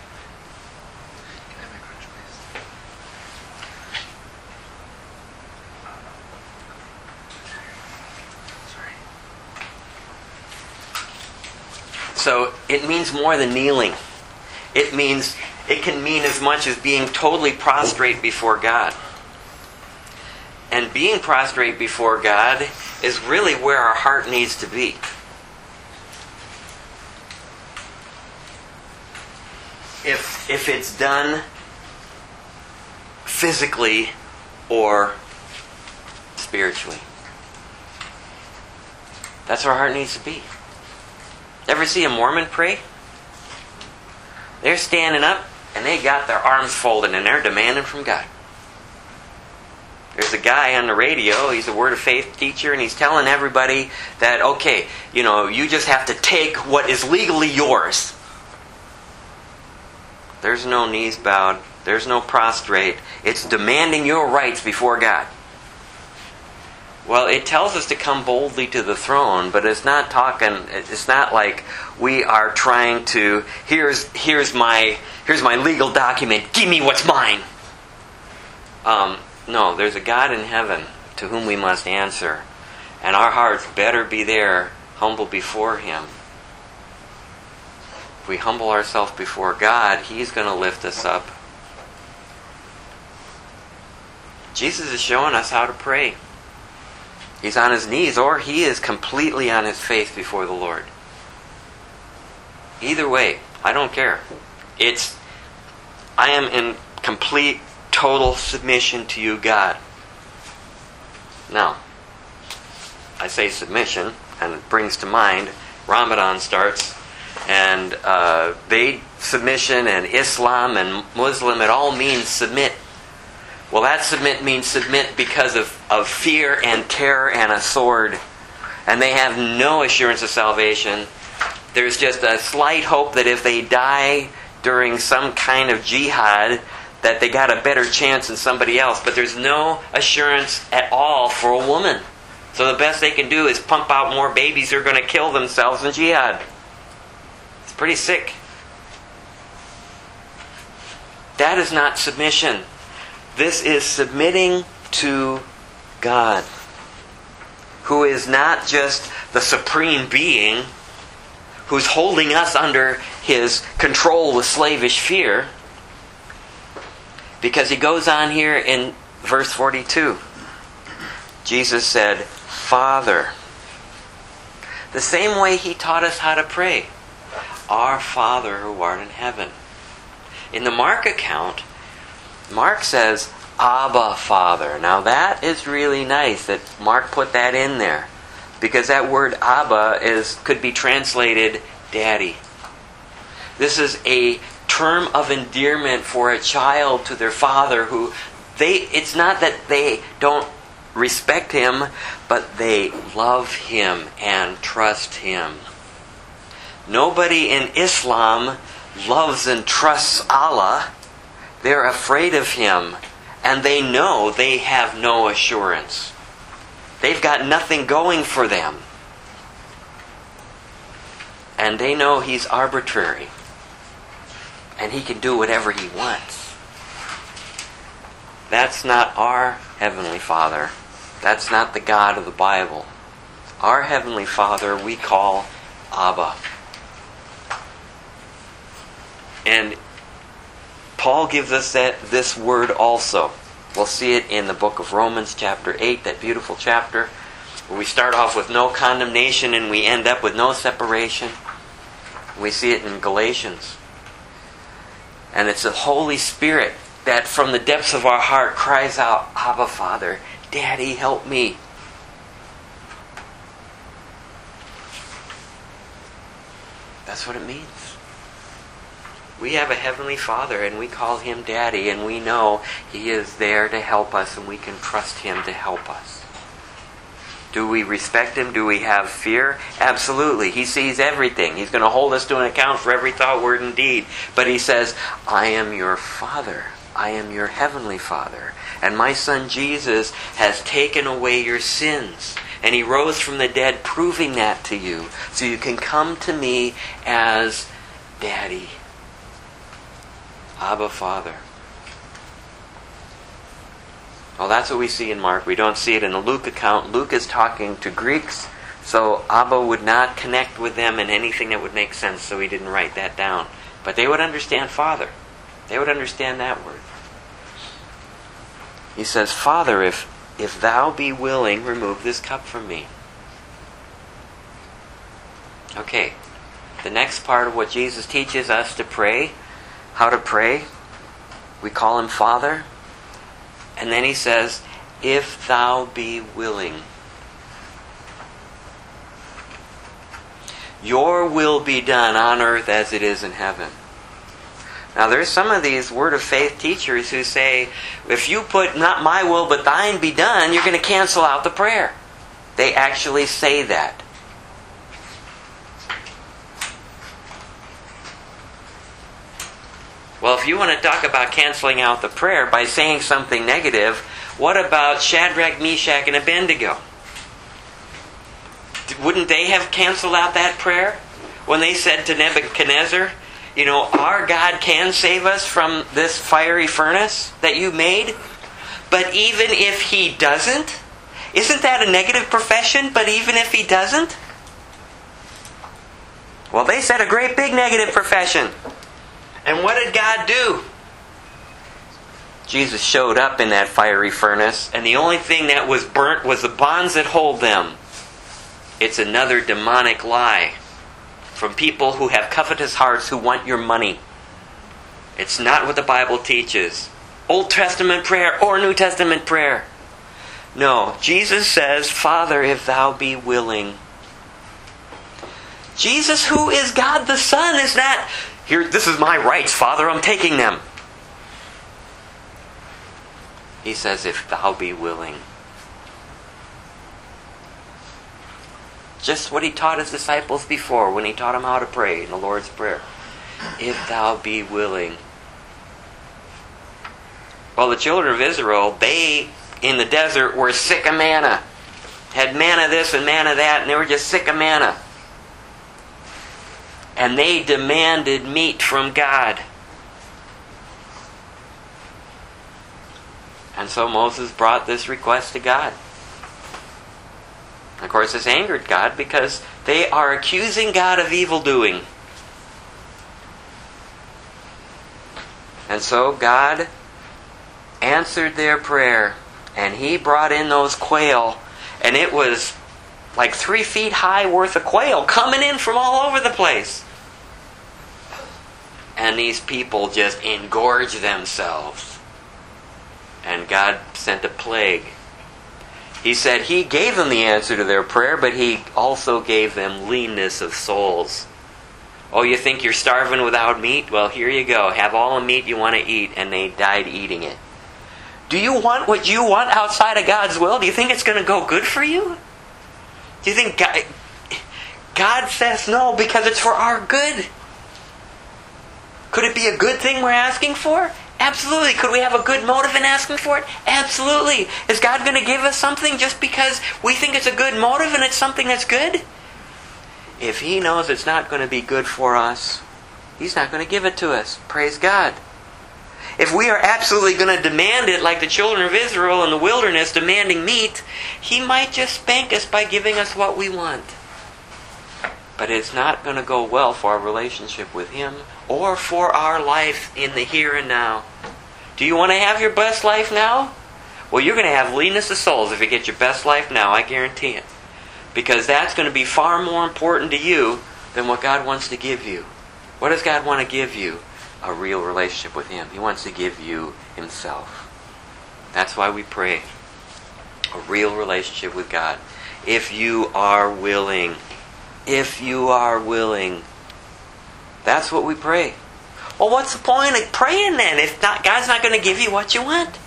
So it means more than kneeling. It can mean as much as being totally prostrate before God. And being prostrate before God is really where our heart needs to be. If it's done physically or spiritually. That's where our heart needs to be. Ever see a Mormon pray? They're standing up and they got their arms folded and they're demanding from God. There's a guy on the radio, he's a Word of Faith teacher, and he's telling everybody that, okay, you just have to take what is legally yours. There's no knees bowed, there's no prostrate. It's demanding your rights before God. Well, it tells us to come boldly to the throne, but it's not like we are trying to, here's my legal document, give me what's mine. No, there's a God in heaven to whom we must answer. And our hearts better be there, humble before Him. If we humble ourselves before God, He's going to lift us up. Jesus is showing us how to pray. He's on his knees, or he is completely on his face before the Lord. Either way, I don't care. I am in complete, total submission to you, God. Now, I say submission, and it brings to mind, Ramadan starts, and submission and Islam and Muslim, it all means submit. Well, that submit means submit because of fear and terror and a sword. And they have no assurance of salvation. There's just a slight hope that if they die during some kind of jihad, that they got a better chance than somebody else. But there's no assurance at all for a woman. So the best they can do is pump out more babies who are going to kill themselves in jihad. It's pretty sick. That is not submission. This is submitting to God, who is not just the supreme being, who's holding us under His control with slavish fear. Because He goes on here in verse 42. Jesus said, Father. The same way He taught us how to pray. Our Father who art in heaven. In the Mark account, Mark says, Abba, Father. Now that is really nice that Mark put that in there. Because that word Abba could be translated Daddy. This is a term of endearment for a child to their father who it's not that they don't respect him, but they love him and trust him. Nobody in Islam loves and trusts Allah. They're afraid of Him, and they know they have no assurance. They've got nothing going for them. And they know He's arbitrary, and He can do whatever He wants. That's not our Heavenly Father. That's not the God of the Bible. Our Heavenly Father we call Abba. And Paul gives us this word also. We'll see it in the book of Romans chapter 8, that beautiful chapter, where we start off with no condemnation and we end up with no separation. We see it in Galatians. And it's the Holy Spirit that from the depths of our heart cries out, Abba, Father, Daddy, help me. That's what it means. We have a Heavenly Father and we call Him Daddy, and we know He is there to help us and we can trust Him to help us. Do we respect Him? Do we have fear? Absolutely. He sees everything. He's going to hold us to an account for every thought, word, and deed. But He says, I am your Father. I am your Heavenly Father. And my Son Jesus has taken away your sins. And He rose from the dead, proving that to you. So you can come to me as Daddy. Abba, Father. Well, that's what we see in Mark. We don't see it in the Luke account. Luke is talking to Greeks, so Abba would not connect with them in anything that would make sense, so he didn't write that down. But they would understand Father. They would understand that word. He says, Father, if thou be willing, remove this cup from me. Okay, the next part of what Jesus teaches us to pray, how to pray, we call Him Father. And then He says, if thou be willing. Your will be done on earth as it is in heaven. Now there's some of these Word of Faith teachers who say, if you put not my will but thine be done, you're going to cancel out the prayer. They actually say that. Well, if you want to talk about canceling out the prayer by saying something negative, what about Shadrach, Meshach, and Abednego? Wouldn't they have canceled out that prayer when they said to Nebuchadnezzar, our God can save us from this fiery furnace that you made? But even if He doesn't? Isn't that a negative profession? But even if He doesn't? Well, they said a great big negative profession. And what did God do? Jesus showed up in that fiery furnace, and the only thing that was burnt was the bonds that hold them. It's another demonic lie from people who have covetous hearts who want your money. It's not what the Bible teaches. Old Testament prayer or New Testament prayer. No, Jesus says, Father, if thou be willing. Jesus, who is God the Son, is not, here, this is my rights, Father, I'm taking them. He says, if thou be willing. Just what He taught His disciples before when He taught them how to pray in the Lord's Prayer. If thou be willing. Well, the children of Israel, they, in the desert, were sick of manna. Had manna this and manna that, and they were just sick of manna. And they demanded meat from God. And so Moses brought this request to God. Of course, this angered God because they are accusing God of evil doing. And so God answered their prayer, and He brought in those quail, and it was like 3 feet high worth of quail coming in from all over the place. And these people just engorged themselves. And God sent a plague. He said He gave them the answer to their prayer, but He also gave them leanness of souls. Oh, you think you're starving without meat? Well, here you go. Have all the meat you want to eat. And they died eating it. Do you want what you want outside of God's will? Do you think it's going to go good for you? Do you think God says no because it's for our good? Could it be a good thing we're asking for? Absolutely. Could we have a good motive in asking for it? Absolutely. Is God going to give us something just because we think it's a good motive and it's something that's good? If He knows it's not going to be good for us, He's not going to give it to us. Praise God. If we are absolutely going to demand it like the children of Israel in the wilderness demanding meat, He might just spank us by giving us what we want. But it's not going to go well for our relationship with Him or for our life in the here and now. Do you want to have your best life now? Well, you're going to have leanness of souls if you get your best life now, I guarantee it. Because that's going to be far more important to you than what God wants to give you. What does God want to give you? A real relationship with Him. He wants to give you Himself. That's why we pray. A real relationship with God. If you are willing. If you are willing. That's what we pray. Well, what's the point of praying then if God's not going to give you what you want?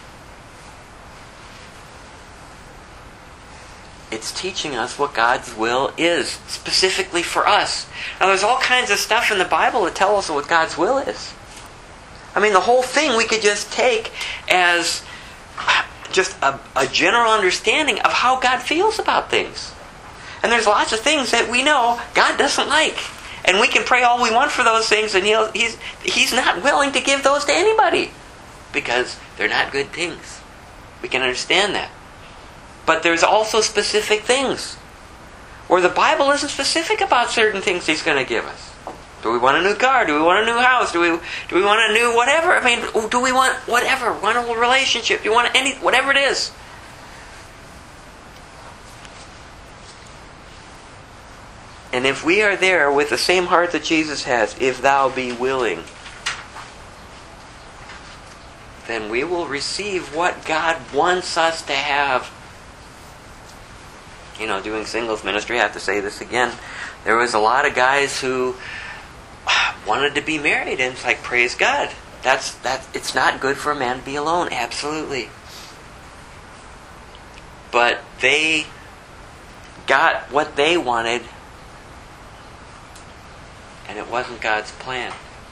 It's teaching us what God's will is, specifically for us. Now, there's all kinds of stuff in the Bible that tell us what God's will is. I mean, the whole thing we could just take as just a general understanding of how God feels about things. And there's lots of things that we know God doesn't like. And we can pray all we want for those things, and He's not willing to give those to anybody. Because they're not good things. We can understand that. But there's also specific things where the Bible isn't specific about certain things He's going to give us. Do we want a new car? Do we want a new house? Do we want a new whatever? I mean, do we want whatever? Want a relationship? Do you want whatever it is? And if we are there with the same heart that Jesus has, if thou be willing, then we will receive what God wants us to have. You know, doing singles ministry, I have to say this again. There was a lot of guys who wanted to be married, and it's like, praise God. It's not good for a man to be alone, absolutely. But they got what they wanted, and it wasn't God's plan.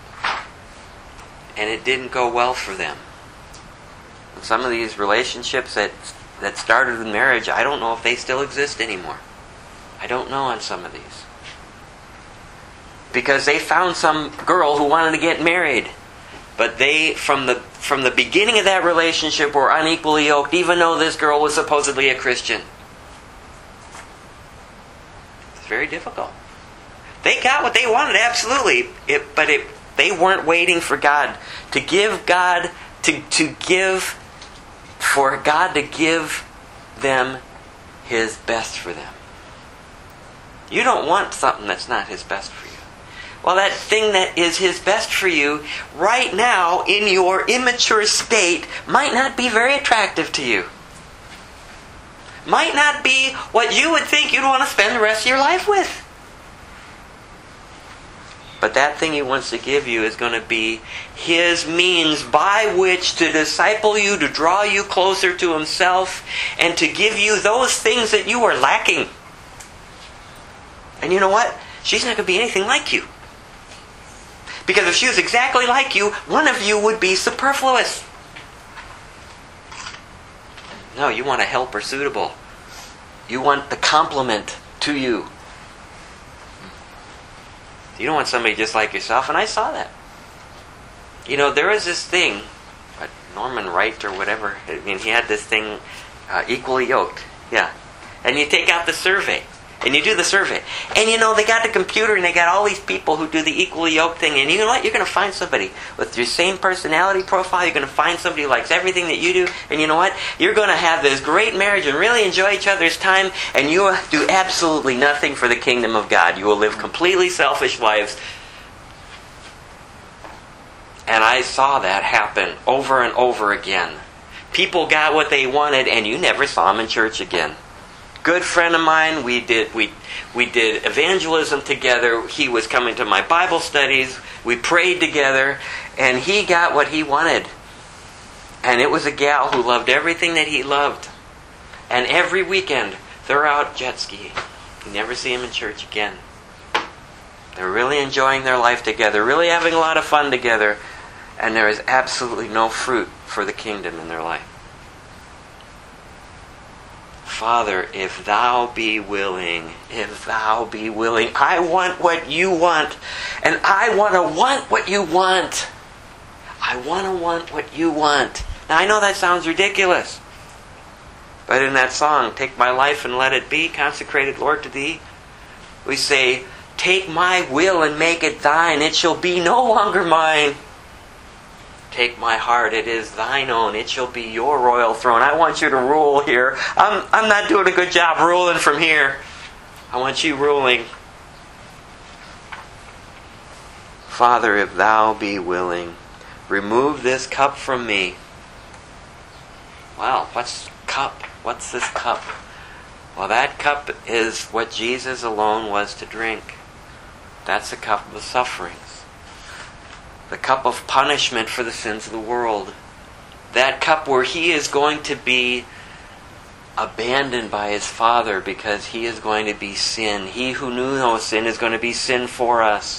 And it didn't go well for them. And some of these relationships that started with marriage, I don't know if they still exist anymore. I don't know on some of these. Because they found some girl who wanted to get married. But they, from the beginning of that relationship, were unequally yoked, even though this girl was supposedly a Christian. It's very difficult. They got what they wanted, absolutely. But they weren't waiting for God to give for God to give them His best for them. You don't want something that's not His best for you. Well, that thing that is His best for you right now in your immature state might not be very attractive to you. Might not be what you would think you'd want to spend the rest of your life with. But that thing He wants to give you is going to be His means by which to disciple you, to draw you closer to Himself, and to give you those things that you are lacking. And you know what? She's not going to be anything like you. Because if she was exactly like you, one of you would be superfluous. No, you want a helper suitable. You want the complement to you. You don't want somebody just like yourself, and I saw that. You know, there is this thing, Norman Wright or whatever. I mean, he had this thing, Equally Yoked. Yeah. And you take out the survey. And you do the survey. And they got the computer and they got all these people who do the equally yoked thing. And you know what? You're going to find somebody with your same personality profile. You're going to find somebody who likes everything that you do. And you know what? You're going to have this great marriage and really enjoy each other's time. And you will do absolutely nothing for the kingdom of God. You will live completely selfish lives. And I saw that happen over and over again. People got what they wanted and you never saw them in church again. Good friend of mine, we did evangelism together. He was coming to my Bible studies. We prayed together, and he got what he wanted. And it was a gal who loved everything that he loved. And every weekend, they're out jet skiing. You never see them in church again. They're really enjoying their life together, really having a lot of fun together, and there is absolutely no fruit for the kingdom in their life. Father, if thou be willing, I want what you want, and I want to want what you want. I want to want what you want. Now, I know that sounds ridiculous, but in that song, Take My Life and Let It Be, Consecrated, Lord, to Thee, we say, take my will and make it thine, it shall be no longer mine. Take my heart, it is thine own. It shall be your royal throne. I want you to rule here. I'm not doing a good job ruling from here. I want you ruling. Father, if thou be willing, remove this cup from me. Wow, what's cup? What's this cup? Well, that cup is what Jesus alone was to drink. That's the cup of the sufferings. The cup of punishment for the sins of the world. That cup where he is going to be abandoned by his Father because he is going to be sin. He who knew no sin is going to be sin for us.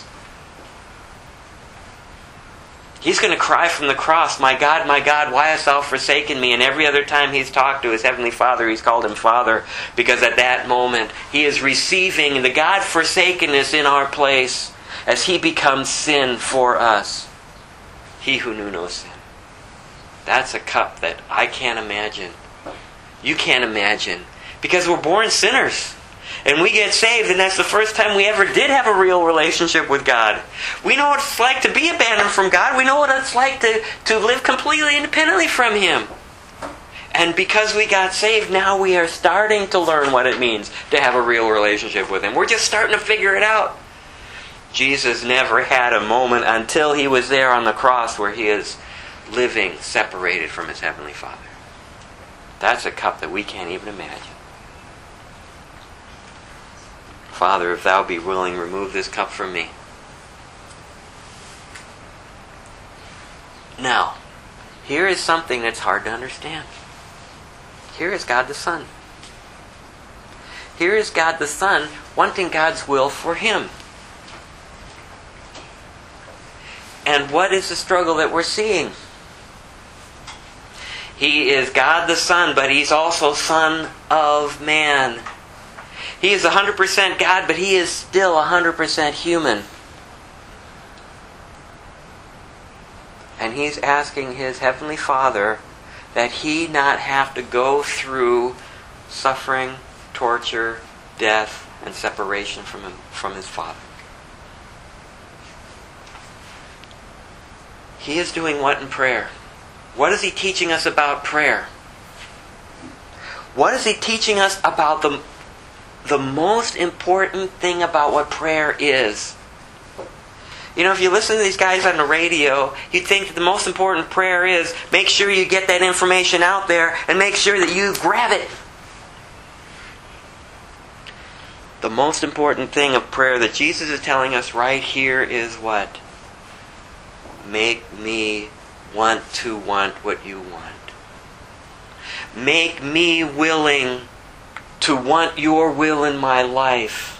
He's going to cry from the cross, my God, why hast thou forsaken me? And every other time he's talked to his heavenly Father, he's called him Father, because at that moment he is receiving the God-forsakenness in our place as he becomes sin for us. He who knew no sin. That's a cup that I can't imagine. You can't imagine. Because we're born sinners. And we get saved, and that's the first time we ever did have a real relationship with God. We know what it's like to be abandoned from God. We know what it's like to live completely independently from Him. And because we got saved, now we are starting to learn what it means to have a real relationship with Him. We're just starting to figure it out. Jesus never had a moment until He was there on the cross where He is living separated from His Heavenly Father. That's a cup that we can't even imagine. Father, if thou be willing, remove this cup from me. Now, here is something that's hard to understand. Here is God the Son. Here is God the Son wanting God's will for Him. And what is the struggle that we're seeing? He is God the Son, but He's also Son of Man. He is 100% God, but He is still 100% human. And He's asking His Heavenly Father that He not have to go through suffering, torture, death, and separation from His Father. He is doing what in prayer? What is He teaching us about prayer? What is He teaching us about the most important thing about what prayer is? You know, if you listen to these guys on the radio, you'd think that the most important prayer is make sure you get that information out there and make sure that you grab it. The most important thing of prayer that Jesus is telling us right here is what? Make me want to want what you want. Make me willing to want your will in my life.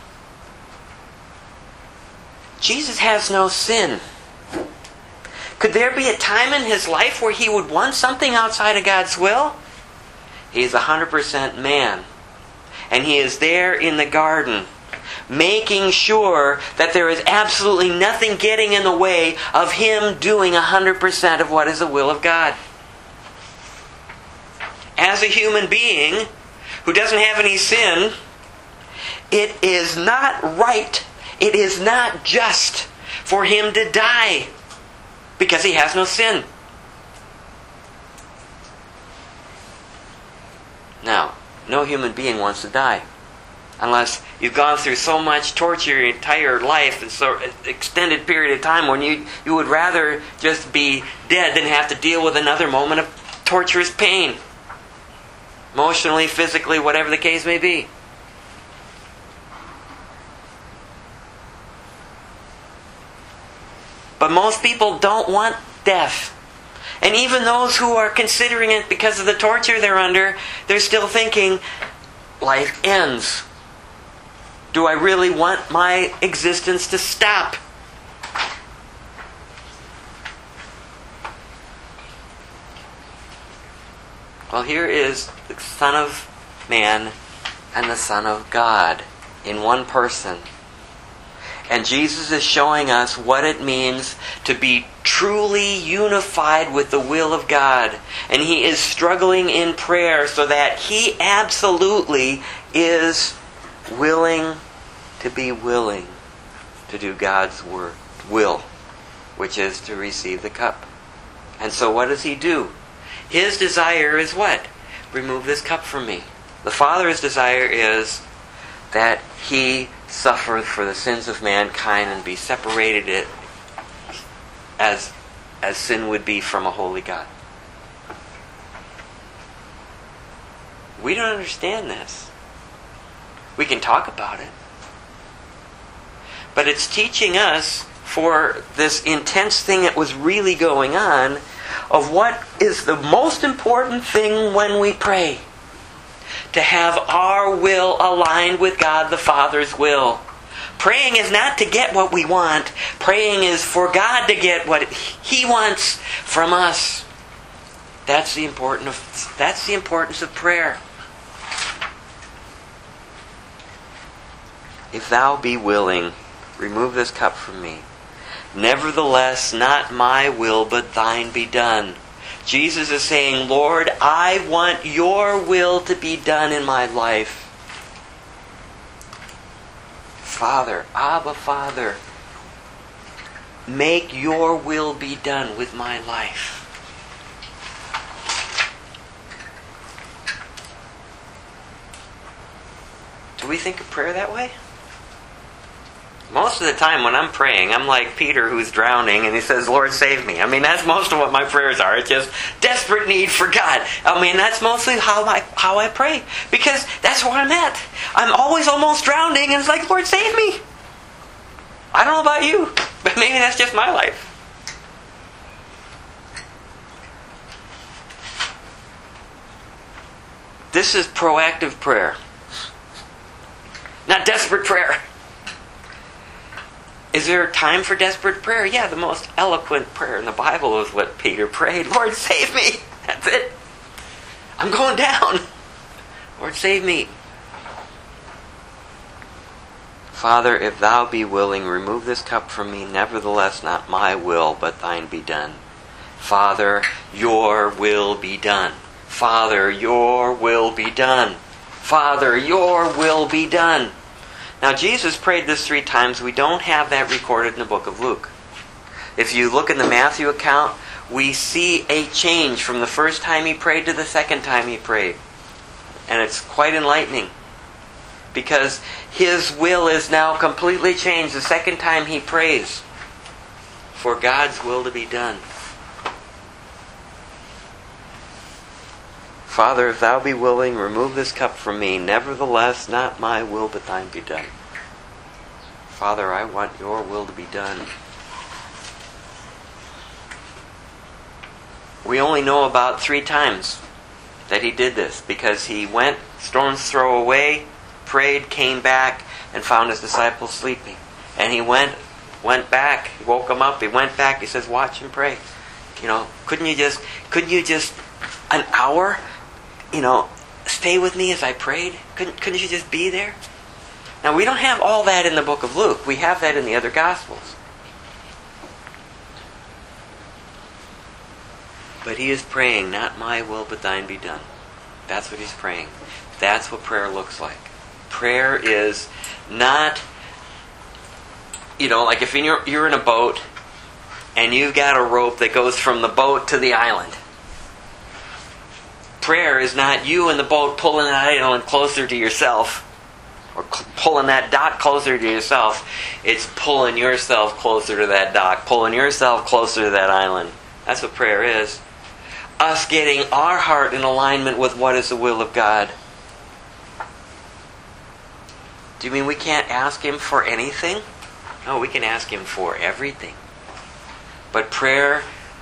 Jesus has no sin. Could there be a time in His life where He would want something outside of God's will? He is 100% man. And He is there in the garden, making sure that there is absolutely nothing getting in the way of Him doing 100% of what is the will of God. as a human being who doesn't have any sin, it is not right, it is not just for him to die because he has no sin. Now, no human being wants to die unless you've gone through so much torture your entire life and so extended period of time when you would rather just be dead than have to deal with another moment of torturous pain. Emotionally, physically, whatever the case may be. But most people don't want death. And even those who are considering it because of the torture they're under, they're still thinking, life ends. Do I really want my existence to stop? Well, here is the Son of Man and the Son of God in one person. And Jesus is showing us what it means to be truly unified with the will of God. And He is struggling in prayer so that He absolutely is willing to be willing to do God's will, which is to receive the cup. And so what does He do? His desire is what? Remove this cup from me. The Father's desire is that He suffer for the sins of mankind and be separated as sin would be from a holy God. We don't understand this. We can talk about it. But it's teaching us for this intense thing that was really going on of what is the most important thing when we pray. To have our will aligned with God the Father's will. Praying is not to get what we want. Praying is for God to get what He wants from us. That's the importance of prayer. If thou be willing, remove this cup from me. Nevertheless, not my will, but thine be done. Jesus is saying, Lord, I want your will to be done in my life. Father, Abba, Father, make your will be done with my life. Do we think of prayer that way? Most of the time when I'm praying, I'm like Peter who's drowning and he says, Lord, save me. I mean, that's most of what my prayers are. It's just desperate need for God. I mean, that's mostly how I pray. Because that's where I'm at. I'm always almost drowning and it's like, Lord, save me. I don't know about you, but maybe that's just my life. This is proactive prayer. Not desperate prayer. Is there a time for desperate prayer? Yeah, the most eloquent prayer in the Bible is what Peter prayed. Lord, save me. That's it. I'm going down. Lord, save me. Father, if thou be willing, remove this cup from me. Nevertheless, not my will, but thine be done. Father, your will be done. Father, your will be done. Father, your will be done. Now, Jesus prayed this 3 times. We don't have that recorded in the book of Luke. If you look in the Matthew account, we see a change from the first time He prayed to the second time He prayed. And it's quite enlightening. Because His will is now completely changed the second time He prays for God's will to be done. Father, if thou be willing, remove this cup from me. Nevertheless, not my will, but thine be done. Father, I want your will to be done. We only know about 3 times that He did this, because He went, stone's throw away, prayed, came back, and found His disciples sleeping. And He went back, He woke them up, He went back, He says, watch and pray. Couldn't you just an hour, stay with me as I prayed? Couldn't you just be there? Now, we don't have all that in the book of Luke. We have that in the other Gospels. But He is praying, not my will, but thine be done. That's what he's praying. That's what prayer looks like. Prayer is not, like if you're in a boat and you've got a rope that goes from the boat to the island. Prayer is not you in the boat pulling that island closer to yourself or pulling that dock closer to yourself. It's pulling yourself closer to that dock, pulling yourself closer to that island. That's what prayer is. Us getting our heart in alignment with what is the will of God. Do you mean we can't ask Him for anything? No, we can ask Him for everything. But prayer,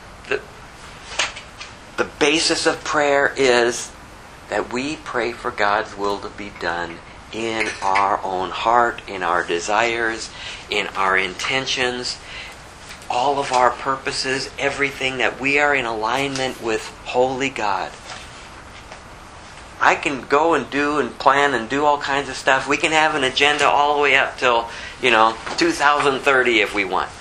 the basis of prayer is that we pray for God's will to be done in our own heart, in our desires, in our intentions, all of our purposes, everything, that we are in alignment with holy God. I can go and do and plan and do all kinds of stuff. We can have an agenda all the way up till, 2030 if we want.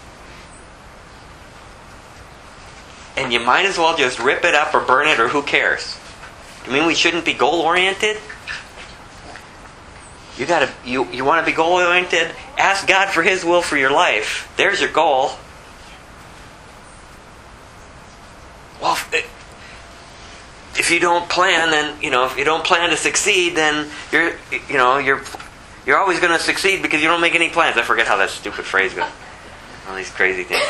And you might as well just rip it up or burn it, or who cares? You mean we shouldn't be goal-oriented? You want to be goal-oriented? Ask God for His will for your life. There's your goal. Well, if you don't plan, then if you don't plan to succeed, then you're always going to succeed because you don't make any plans. I forget how that stupid phrase goes. All these crazy things.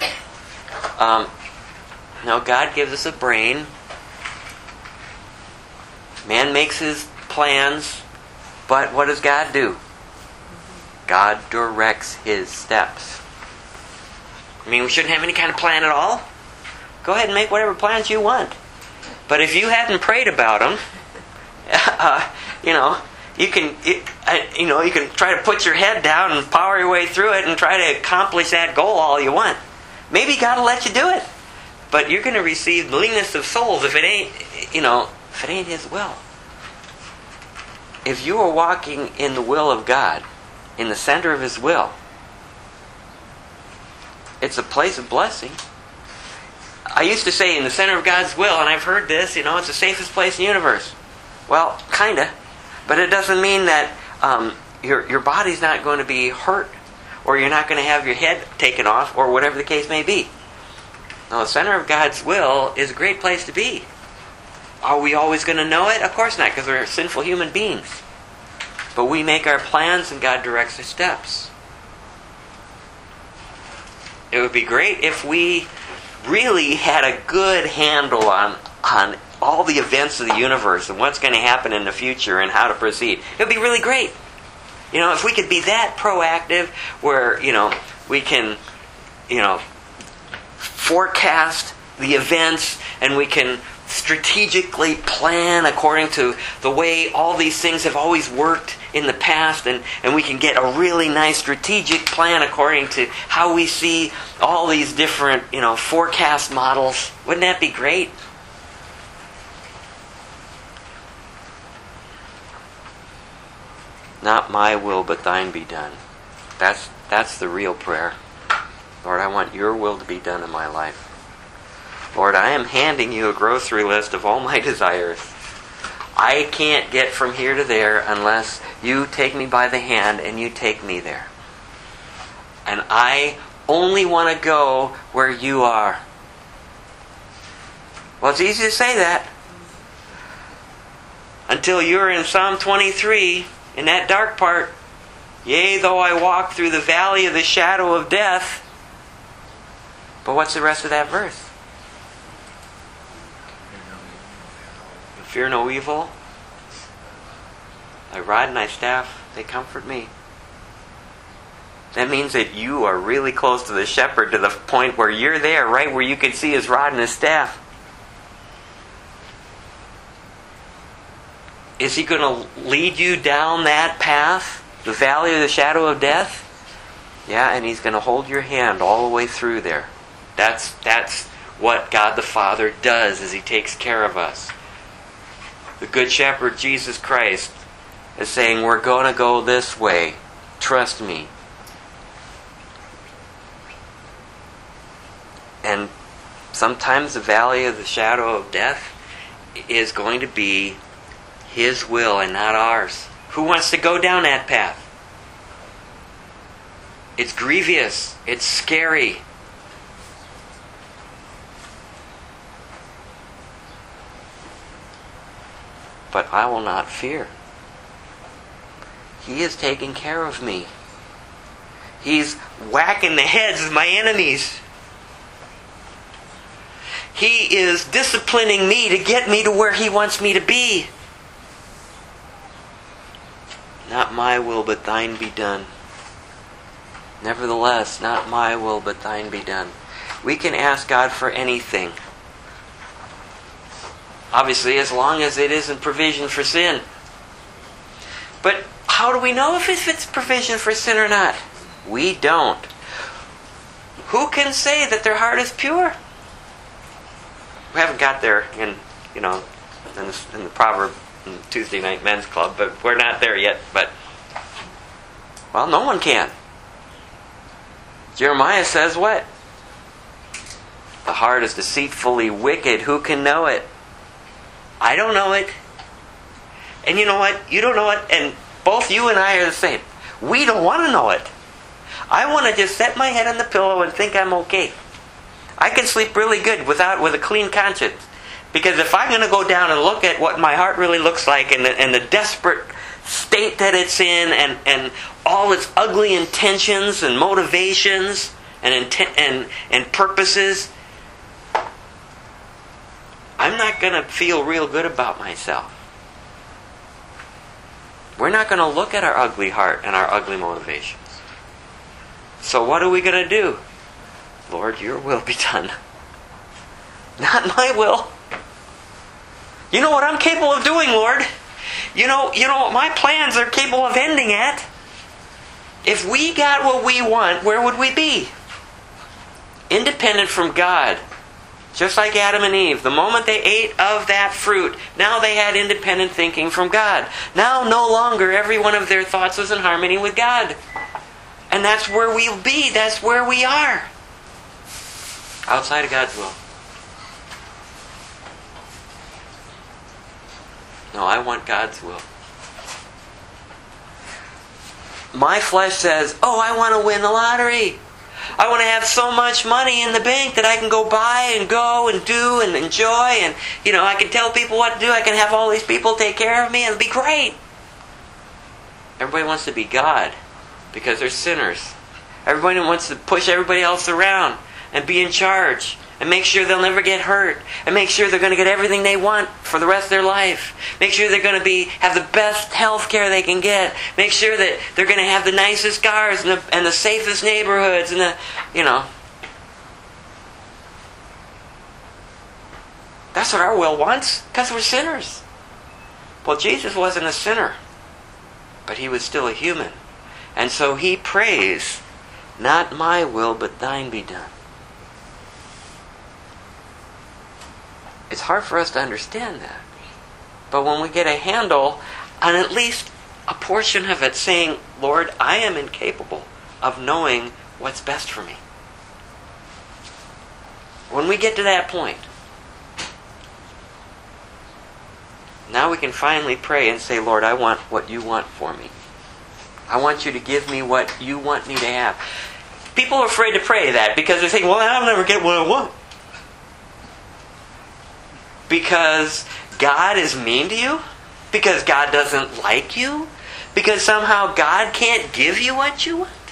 No, God gives us a brain. Man makes his plans, but what does God do? God directs His steps. I mean, we shouldn't have any kind of plan at all. Go ahead and make whatever plans you want. But if you hadn't prayed about them, you can try to put your head down and power your way through it and try to accomplish that goal all you want. Maybe God will let you do it. But you're going to receive leanness of souls if it ain't His will. If you are walking in the will of God, in the center of His will, it's a place of blessing. I used to say in the center of God's will, and I've heard this, it's the safest place in the universe. Well, kinda. But it doesn't mean that your body's not going to be hurt, or you're not going to have your head taken off, or whatever the case may be. Now, the center of God's will is a great place to be. Are we always going to know it? Of course not, because we're sinful human beings. But we make our plans and God directs our steps. It would be great if we really had a good handle on all the events of the universe and what's going to happen in the future and how to proceed. It would be really great. If we could be that proactive where, we can, forecast the events and we can strategically plan according to the way all these things have always worked in the past, and we can get a really nice strategic plan according to how we see all these different, forecast models. Wouldn't that be great? Not my will, but thine be done. That's the real prayer. Lord, I want your will to be done in my life. Lord, I am handing you a grocery list of all my desires. I can't get from here to there unless you take me by the hand and you take me there. And I only want to go where you are. Well, it's easy to say that. Until you're in Psalm 23, in that dark part. Yea, though I walk through the valley of the shadow of death. But what's the rest of that verse? Fear no evil. Thy rod and thy staff, they comfort me. That means that you are really close to the shepherd to the point where you're there, right where you can see his rod and his staff. Is he going to lead you down that path? The valley of the shadow of death? Yeah, and he's going to hold your hand all the way through there. That's what God the Father does, as he takes care of us. The Good Shepherd, Jesus Christ, is saying, we're going to go this way. Trust me. And sometimes the valley of the shadow of death is going to be His will and not ours. Who wants to go down that path? It's grievous. It's scary. But I will not fear. He is taking care of me. He's whacking the heads of my enemies. He is disciplining me to get me to where He wants me to be. Not my will, but thine be done. Nevertheless, not my will, but thine be done. We can ask God for anything. Obviously, as long as it isn't provision for sin. But how do we know if it's provision for sin or not? We don't. Who can say that their heart is pure? We haven't got there in the proverb in Tuesday night men's club, but we're not there yet. But well, no one can. Jeremiah says what? The heart is deceitfully wicked. Who can know it? I don't know it. And you know what? You don't know it, and both you and I are the same. We don't want to know it. I want to just set my head on the pillow and think I'm okay. I can sleep really good with a clean conscience. Because if I'm going to go down and look at what my heart really looks like and the desperate state that it's in and all its ugly intentions and motivations and purposes, I'm not going to feel real good about myself. We're not going to look at our ugly heart and our ugly motivations. So what are we going to do? Lord, your will be done. Not my will. You know what I'm capable of doing, Lord? You know what my plans are capable of ending at? If we got what we want, where would we be? Independent from God. Just like Adam and Eve. The moment they ate of that fruit, now they had independent thinking from God. Now no longer every one of their thoughts was in harmony with God. And that's where we'll be. That's where we are. Outside of God's will. No, I want God's will. My flesh says, I want to win the lottery. I want to have so much money in the bank that I can go buy and go and do and enjoy. And, I can tell people what to do. I can have all these people take care of me. It'll be great. Everybody wants to be God because they're sinners. Everybody wants to push everybody else around and be in charge. And make sure they'll never get hurt. And make sure they're going to get everything they want for the rest of their life. Make sure they're going to have the best health care they can get. Make sure that they're going to have the nicest cars and the safest neighborhoods. And That's what our will wants. Because we're sinners. Well, Jesus wasn't a sinner. But He was still a human. And so He prays, not my will, but thine be done. It's hard for us to understand that. But when we get a handle on at least a portion of it saying, Lord, I am incapable of knowing what's best for me. When we get to that point, now we can finally pray and say, Lord, I want what you want for me. I want you to give me what you want me to have. People are afraid to pray that because they think, well, I'll never get what I want. Because God is mean to you? Because God doesn't like you? Because somehow God can't give you what you want?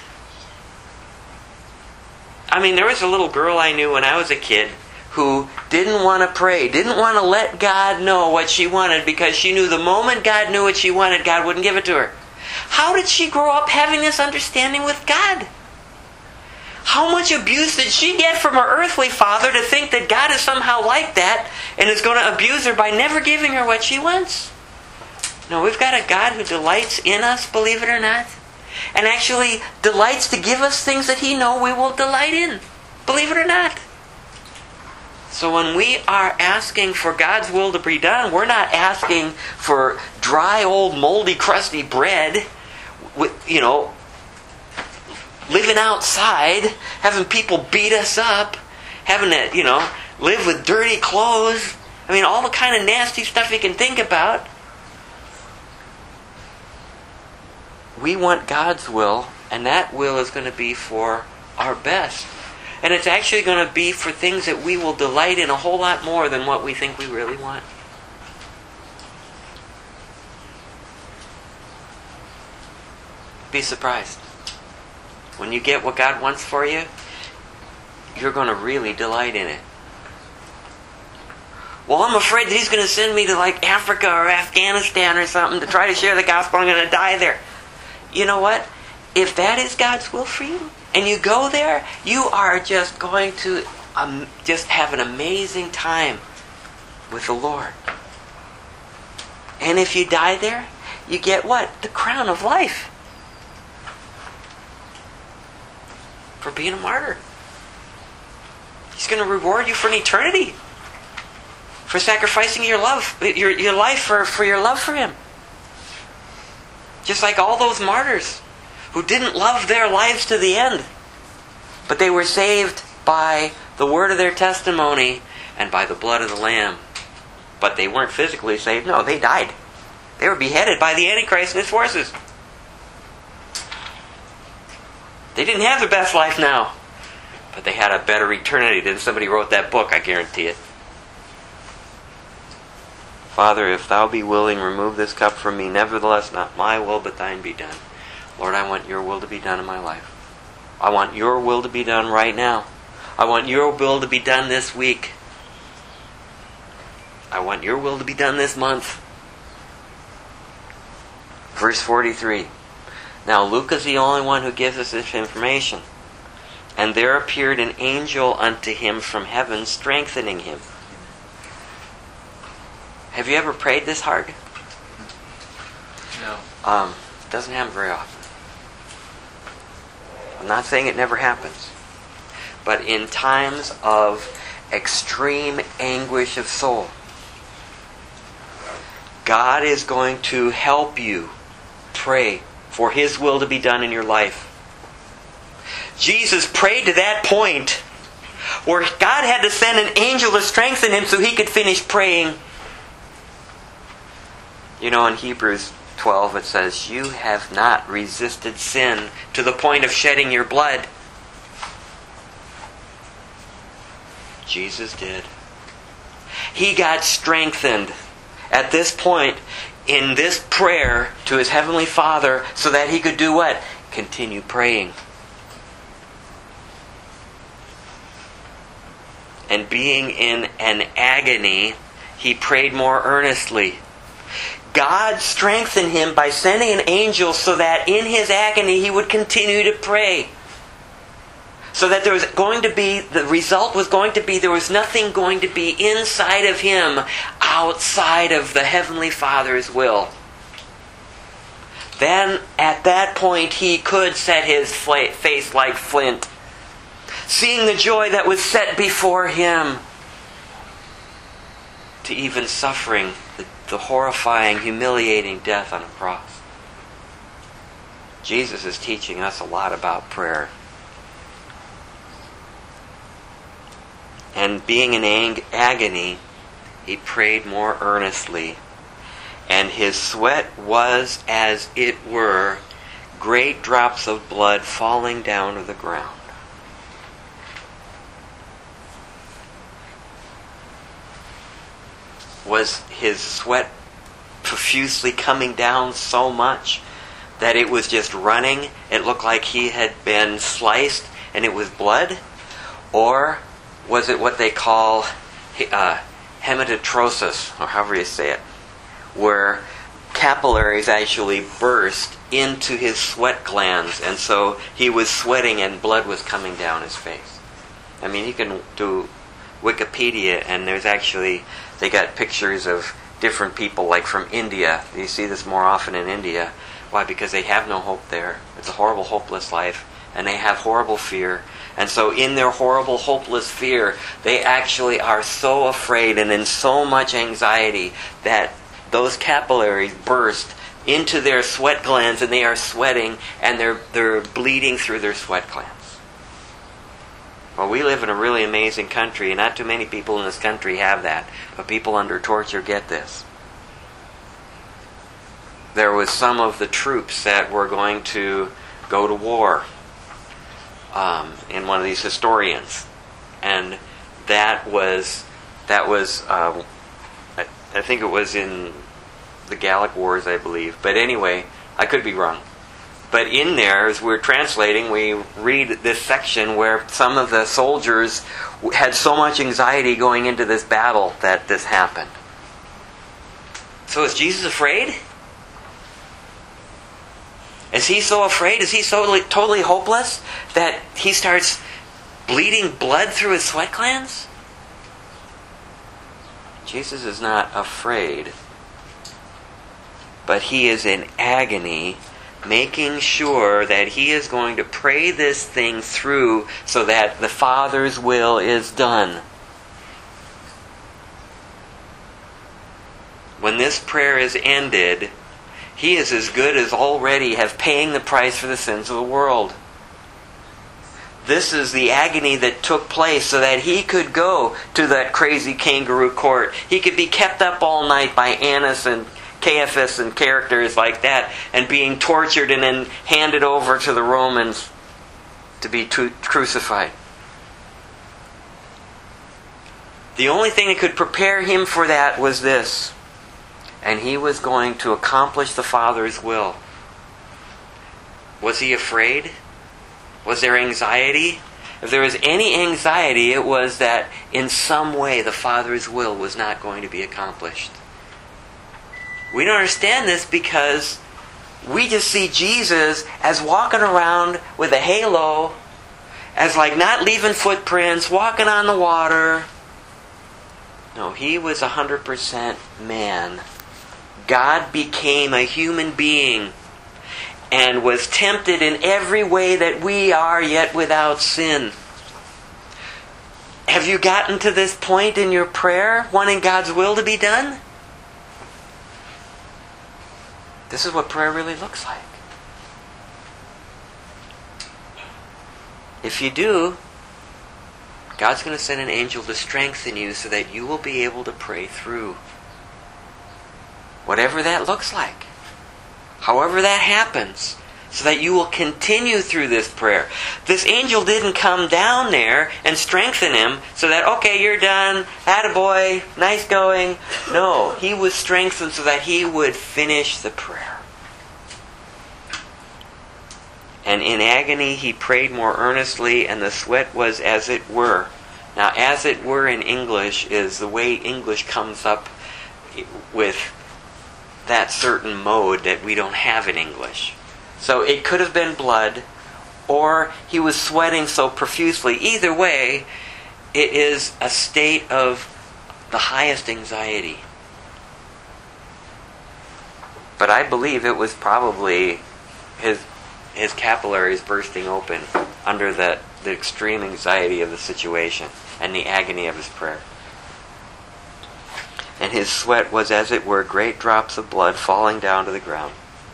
I mean, there was a little girl I knew when I was a kid who didn't want to pray, didn't want to let God know what she wanted because she knew the moment God knew what she wanted, God wouldn't give it to her. How did she grow up having this understanding with God? How much abuse did she get from her earthly father to think that God is somehow like that and is going to abuse her by never giving her what she wants? No, we've got a God who delights in us, believe it or not, and actually delights to give us things that He knows we will delight in, believe it or not. So when we are asking for God's will to be done, we're not asking for dry, old, moldy, crusty bread with, living outside, having people beat us up, having to, live with dirty clothes. I mean, all the kind of nasty stuff you can think about. We want God's will, and that will is going to be for our best. And it's actually going to be for things that we will delight in a whole lot more than what we think we really want. Be surprised. When you get what God wants for you, you're going to really delight in it. Well, I'm afraid that He's going to send me to like Africa or Afghanistan or something to try to share the gospel. I'm going to die there. You know what? If that is God's will for you, and you go there, you are just going to just have an amazing time with the Lord. And if you die there, you get what? The crown of life. For being a martyr. He's going to reward you for an eternity. For sacrificing your love, your life for your love for Him. Just like all those martyrs who didn't love their lives to the end. But they were saved by the word of their testimony and by the blood of the Lamb. But they weren't physically saved. No, they died. They were beheaded by the Antichrist and his forces. They didn't have their best life now. But they had a better eternity than somebody wrote that book, I guarantee it. Father, if Thou be willing, remove this cup from me. Nevertheless, not my will, but Thine be done. Lord, I want Your will to be done in my life. I want Your will to be done right now. I want Your will to be done this week. I want Your will to be done this month. Verse 43. Now Luke is the only one who gives us this information. And there appeared an angel unto him from heaven, strengthening him. Have you ever prayed this hard? No. Doesn't happen very often. I'm not saying it never happens. But in times of extreme anguish of soul, God is going to help you pray for His will to be done in your life. Jesus prayed to that point where God had to send an angel to strengthen him so he could finish praying. You know, in Hebrews 12 it says, you have not resisted sin to the point of shedding your blood. Jesus did. He got strengthened at this point in this prayer to His Heavenly Father so that He could do what? Continue praying. And being in an agony, He prayed more earnestly. God strengthened him by sending an angel so that in his agony he would continue to pray. So that there was going to be, the result was going to be, there was nothing going to be inside of him outside of the Heavenly Father's will. Then at that point he could set his face like flint, seeing the joy that was set before him, to even suffering the horrifying, humiliating death on a cross. Jesus is teaching us a lot about prayer. And being in agony, he prayed more earnestly. And his sweat was, as it were, great drops of blood falling down to the ground. Was his sweat profusely coming down so much that it was just running? It looked like he had been sliced and it was blood? Or was it what they call hematotrosis, or however you say it, where capillaries actually burst into his sweat glands, and so he was sweating and blood was coming down his face? I mean, you can do Wikipedia, and there's actually, they got pictures of different people, like from India. You see this more often in India. Why? Because they have no hope there. It's a horrible, hopeless life, and they have horrible fear. And so in their horrible, hopeless fear, they actually are so afraid and in so much anxiety that those capillaries burst into their sweat glands, and they are sweating, and they're bleeding through their sweat glands. Well, we live in a really amazing country, and not too many people in this country have that. But people under torture get this. There was some of the troops that were going to go to war in one of these historians. And that was I think it was in the Gallic Wars, I believe. But anyway, I could be wrong. But in there, as we're translating, we read this section where some of the soldiers had so much anxiety going into this battle that this happened. So is Jesus afraid? Is he so afraid? Is he so totally hopeless that he starts bleeding blood through his sweat glands? Jesus is not afraid, but he is in agony, making sure that he is going to pray this thing through so that the Father's will is done. When this prayer is ended, he is as good as already have paying the price for the sins of the world. This is the agony that took place so that he could go to that crazy kangaroo court. He could be kept up all night by Annas and Caiaphas and characters like that, and being tortured and then handed over to the Romans to be crucified. The only thing that could prepare him for that was this. And he was going to accomplish the Father's will. Was he afraid? Was there anxiety? If there was any anxiety, it was that in some way the Father's will was not going to be accomplished. We don't understand this because we just see Jesus as walking around with a halo, as like not leaving footprints, walking on the water. No, he was 100% man. God became a human being and was tempted in every way that we are, yet without sin. Have you gotten to this point in your prayer, wanting God's will to be done? This is what prayer really looks like. If you do, God's going to send an angel to strengthen you so that you will be able to pray through. Whatever that looks like. However that happens. So that you will continue through this prayer. This angel didn't come down there and strengthen him so that, okay, you're done, attaboy, nice going. No, he was strengthened so that he would finish the prayer. And in agony he prayed more earnestly, and the sweat was as it were. Now, as it were in English is the way English comes up with that certain mode that we don't have in English. So it could have been blood, or he was sweating so profusely. Either way, it is a state of the highest anxiety. But I believe it was probably his capillaries bursting open under the extreme anxiety of the situation and the agony of his prayer. And his sweat was, as it were, great drops of blood falling down to the ground.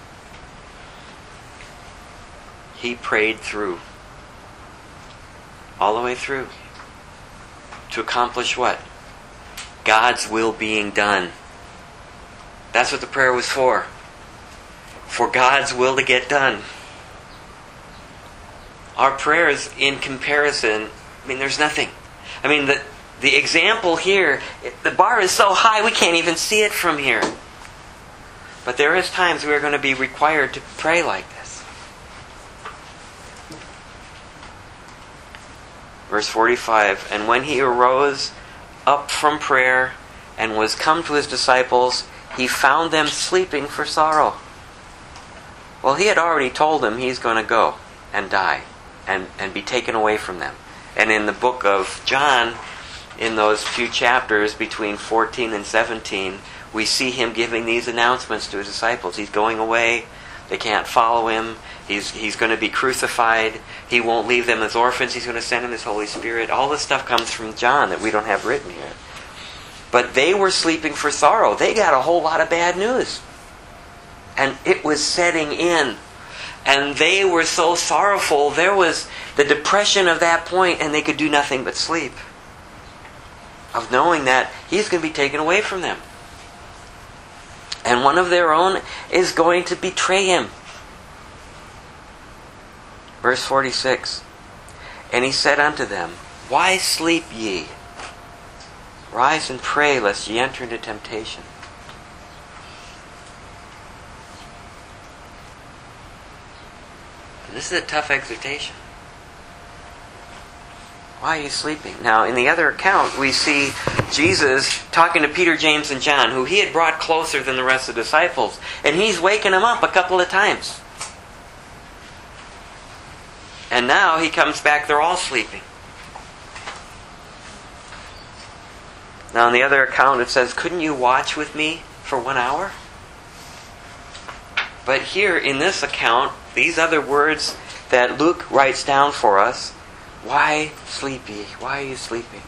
He prayed through. All the way through. To accomplish what? God's will being done. That's what the prayer was for. For God's will to get done. Our prayers, in comparison, there's nothing. The example here, the bar is so high we can't even see it from here. But there is times we are going to be required to pray like this. Verse 45, and when he arose up from prayer and was come to his disciples, he found them sleeping for sorrow. Well, he had already told them he's going to go and die and be taken away from them. And in the book of John, in those few chapters between 14 and 17, we see him giving these announcements to his disciples. He's going away. They can't follow him. He's going to be crucified. He won't leave them as orphans. He's going to send them his Holy Spirit. All this stuff comes from John that we don't have written here. But they were sleeping for sorrow. They got a whole lot of bad news. And it was setting in. And they were so sorrowful. There was the depression of that point, and they could do nothing but sleep. Of knowing that he's going to be taken away from them. And one of their own is going to betray him. Verse 46. And he said unto them, Why sleep ye? Rise and pray, lest ye enter into temptation. This is a tough exhortation. Why are you sleeping? Now, in the other account, we see Jesus talking to Peter, James, and John, who he had brought closer than the rest of the disciples. And he's waking them up a couple of times. And now he comes back, they're all sleeping. Now, in the other account, it says, Couldn't you watch with me for 1 hour? But here, in this account, these other words that Luke writes down for us, Why sleep ye? Why are you sleeping?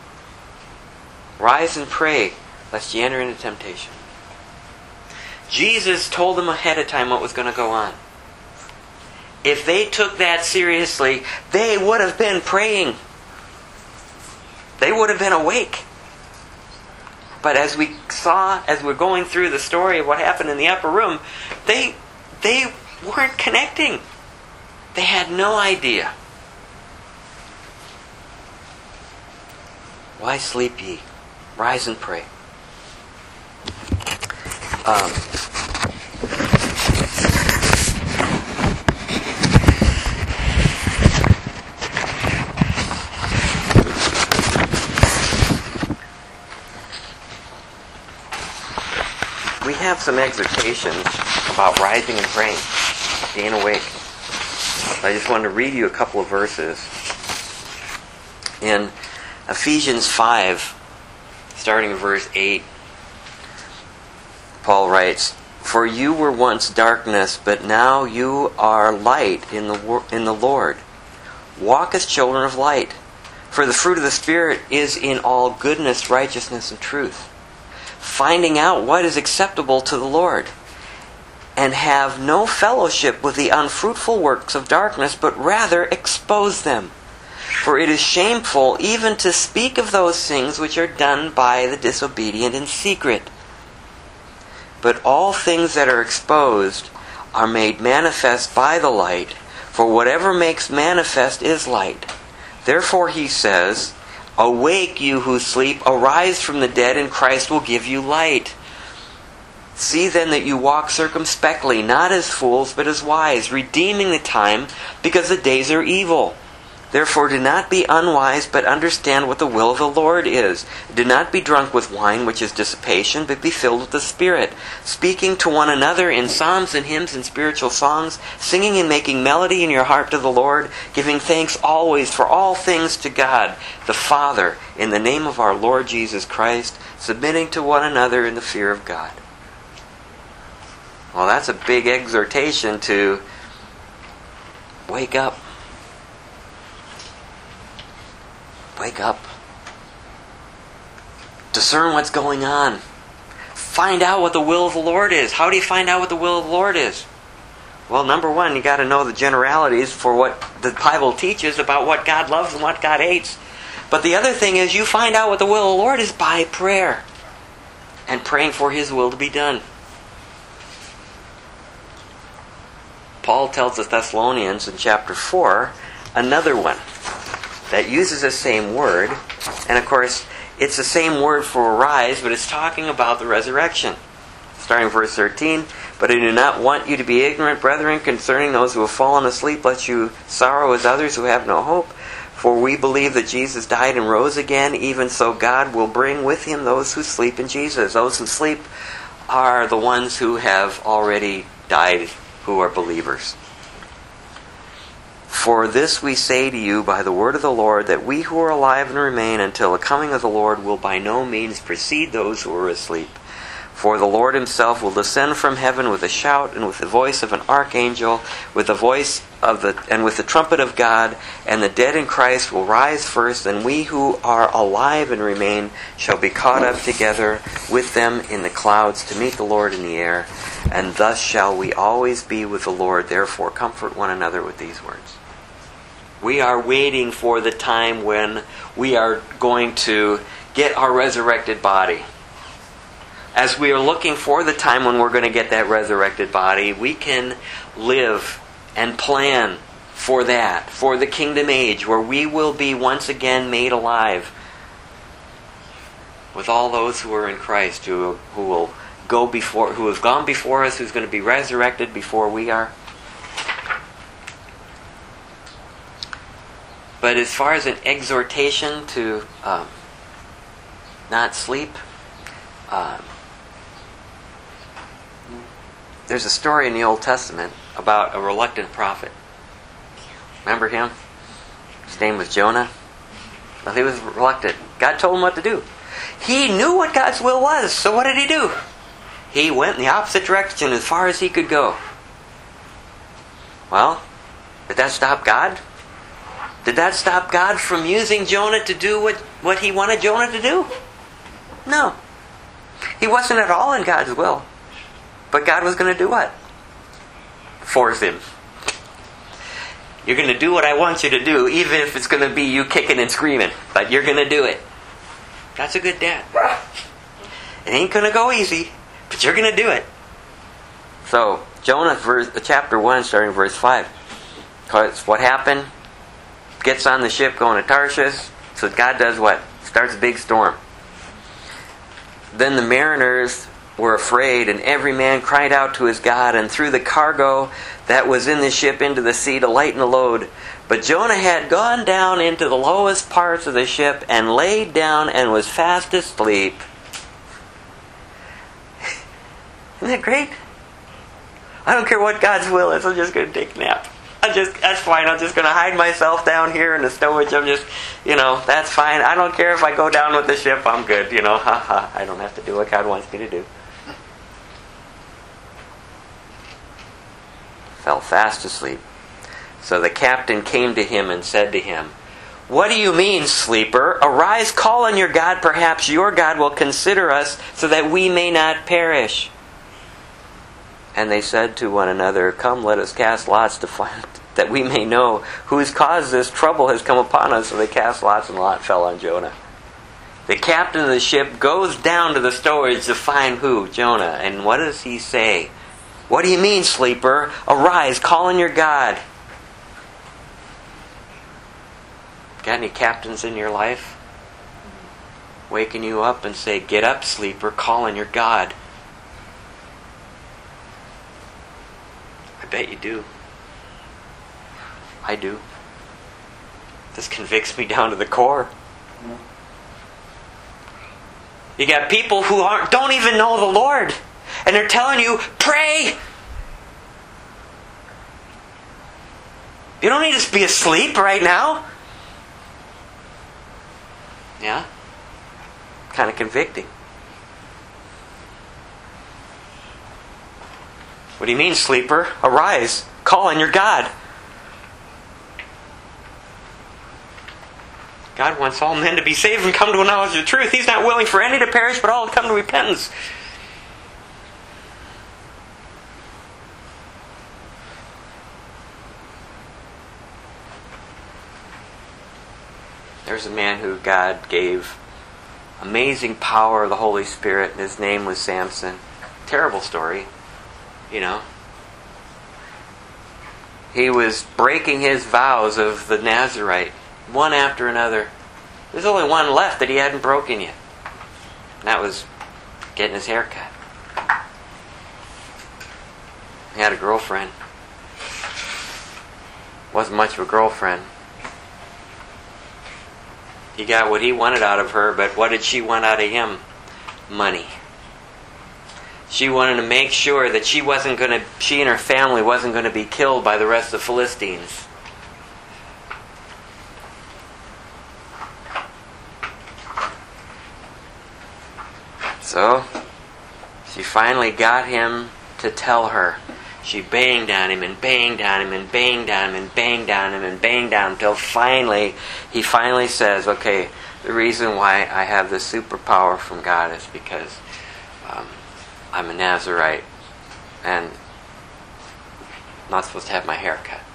Rise and pray, lest ye enter into temptation. Jesus told them ahead of time what was going to go on. If they took that seriously, they would have been praying. They would have been awake. But as we saw, as we're going through the story of what happened in the upper room, they weren't connecting. They had no idea. Why sleep ye? Rise and pray. We have some exhortations about rising and praying, being awake. I just wanted to read you a couple of verses. In Ephesians 5, starting in verse 8, Paul writes, For you were once darkness, but now you are light in the Lord. Walk as children of light. For the fruit of the Spirit is in all goodness, righteousness, and truth, finding out what is acceptable to the Lord. And have no fellowship with the unfruitful works of darkness, but rather expose them. For it is shameful even to speak of those things which are done by the disobedient in secret. But all things that are exposed are made manifest by the light, for whatever makes manifest is light. Therefore he says, Awake, you who sleep, arise from the dead, and Christ will give you light. See then that you walk circumspectly, not as fools, but as wise, redeeming the time, because the days are evil. Therefore do not be unwise, but understand what the will of the Lord is. Do not be drunk with wine, which is dissipation, but be filled with the Spirit, speaking to one another in psalms and hymns and spiritual songs, singing and making melody in your heart to the Lord, giving thanks always for all things to God, the Father, in the name of our Lord Jesus Christ, submitting to one another in the fear of God. Well, that's a big exhortation to wake up. Wake up. Discern what's going on. Find out what the will of the Lord is. How do you find out what the will of the Lord is? Well, number one, you got to know the generalities for what the Bible teaches about what God loves and what God hates. But the other thing is, you find out what the will of the Lord is by prayer and praying for His will to be done. Paul tells the Thessalonians in chapter 4 another one that uses the same word. And of course, it's the same word for arise, but it's talking about the resurrection. Starting verse 13, But I do not want you to be ignorant, brethren, concerning those who have fallen asleep, lest you sorrow as others who have no hope. For we believe that Jesus died and rose again, even so God will bring with Him those who sleep in Jesus. Those who sleep are the ones who have already died, who are believers. For this we say to you by the word of the Lord, that we who are alive and remain until the coming of the Lord will by no means precede those who are asleep. For the Lord himself will descend from heaven with a shout and with the voice of an archangel, with the trumpet of God, and the dead in Christ will rise first, and we who are alive and remain shall be caught up together with them in the clouds to meet the Lord in the air, and thus shall we always be with the Lord. Therefore comfort one another with these words. We are waiting for the time when we are going to get our resurrected body. As we are looking for the time when we're going to get that resurrected body, we can live and plan for that, for the kingdom age, where we will be once again made alive with all those who are in Christ, who will go before, who have gone before us, who's going to be resurrected before we are. But as far as an exhortation to not sleep, there's a story in the Old Testament about a reluctant prophet. Remember him? His name was Jonah. Well, he was reluctant. God told him what to do. He knew what God's will was, so what did he do? He went in the opposite direction as far as he could go. Well, did that stop God? Did that stop God from using Jonah to do what he wanted Jonah to do? No. He wasn't at all in God's will. But God was going to do what? Force him. You're going to do what I want you to do, even if it's going to be you kicking and screaming. But you're going to do it. That's a good dad. It ain't going to go easy, but you're going to do it. So, Jonah, chapter 1, starting verse 5. What happened? Gets on the ship going to Tarshish. So God does what? Starts a big storm. Then the mariners were afraid, and every man cried out to his God, and threw the cargo that was in the ship into the sea to lighten the load. But Jonah had gone down into the lowest parts of the ship, and laid down, and was fast asleep. Isn't that great? I don't care what God's will is, I'm just going to take a nap. That's fine, I'm just going to hide myself down here in the stowage. I'm just, that's fine. I don't care if I go down with the ship, I'm good, I don't have to do what God wants me to do. Fell fast asleep. So the captain came to him and said to him, "What do you mean, sleeper? Arise, call on your God. Perhaps your God will consider us, so that we may not perish." And they said to one another, "Come, let us cast lots to find, that we may know whose cause this trouble has come upon us." So they cast lots, and the lot fell on Jonah. The captain of the ship goes down to the stowage to find who? Jonah. And what does he say? "What do you mean, sleeper? Arise, call on your God." Got any captains in your life? Waking you up and say, "Get up, sleeper, call on your God." I bet you do. I do. This convicts me down to the core. You got people who don't even know the Lord, and they're telling you, pray. You don't need to be asleep right now. Yeah? Kind of convicting. What do you mean, sleeper? Arise, call on your God. God wants all men to be saved and come to a knowledge of the truth. He's not willing for any to perish, but all to come to repentance. There's a man who God gave amazing power of the Holy Spirit, and his name was Samson. Terrible story, He was breaking his vows of the Nazirite, one after another. There's only one left that he hadn't broken yet. And that was getting his hair cut. He had a girlfriend. Wasn't much of a girlfriend. He got what he wanted out of her, but what did she want out of him? Money. She wanted to make sure that she and her family wasn't going to be killed by the rest of the Philistines. So, She finally got him to tell her. She banged on him and banged on him and banged on him and banged on him and banged on him until he finally says, okay, the reason why I have this superpower from God is because I'm a Nazirite and I'm not supposed to have my hair cut.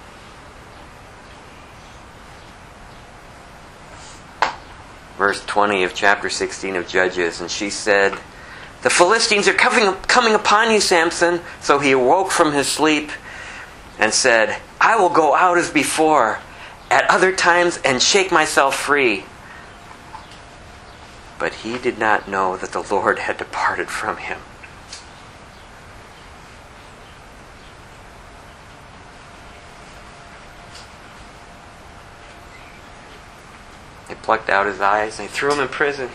Verse 20 of chapter 16 of Judges, and she said, the Philistines are coming upon you, Samson. So he awoke from his sleep and said, I will go out as before at other times and shake myself free. But he did not know that the Lord had departed from him. They plucked out his eyes and they threw him in prison.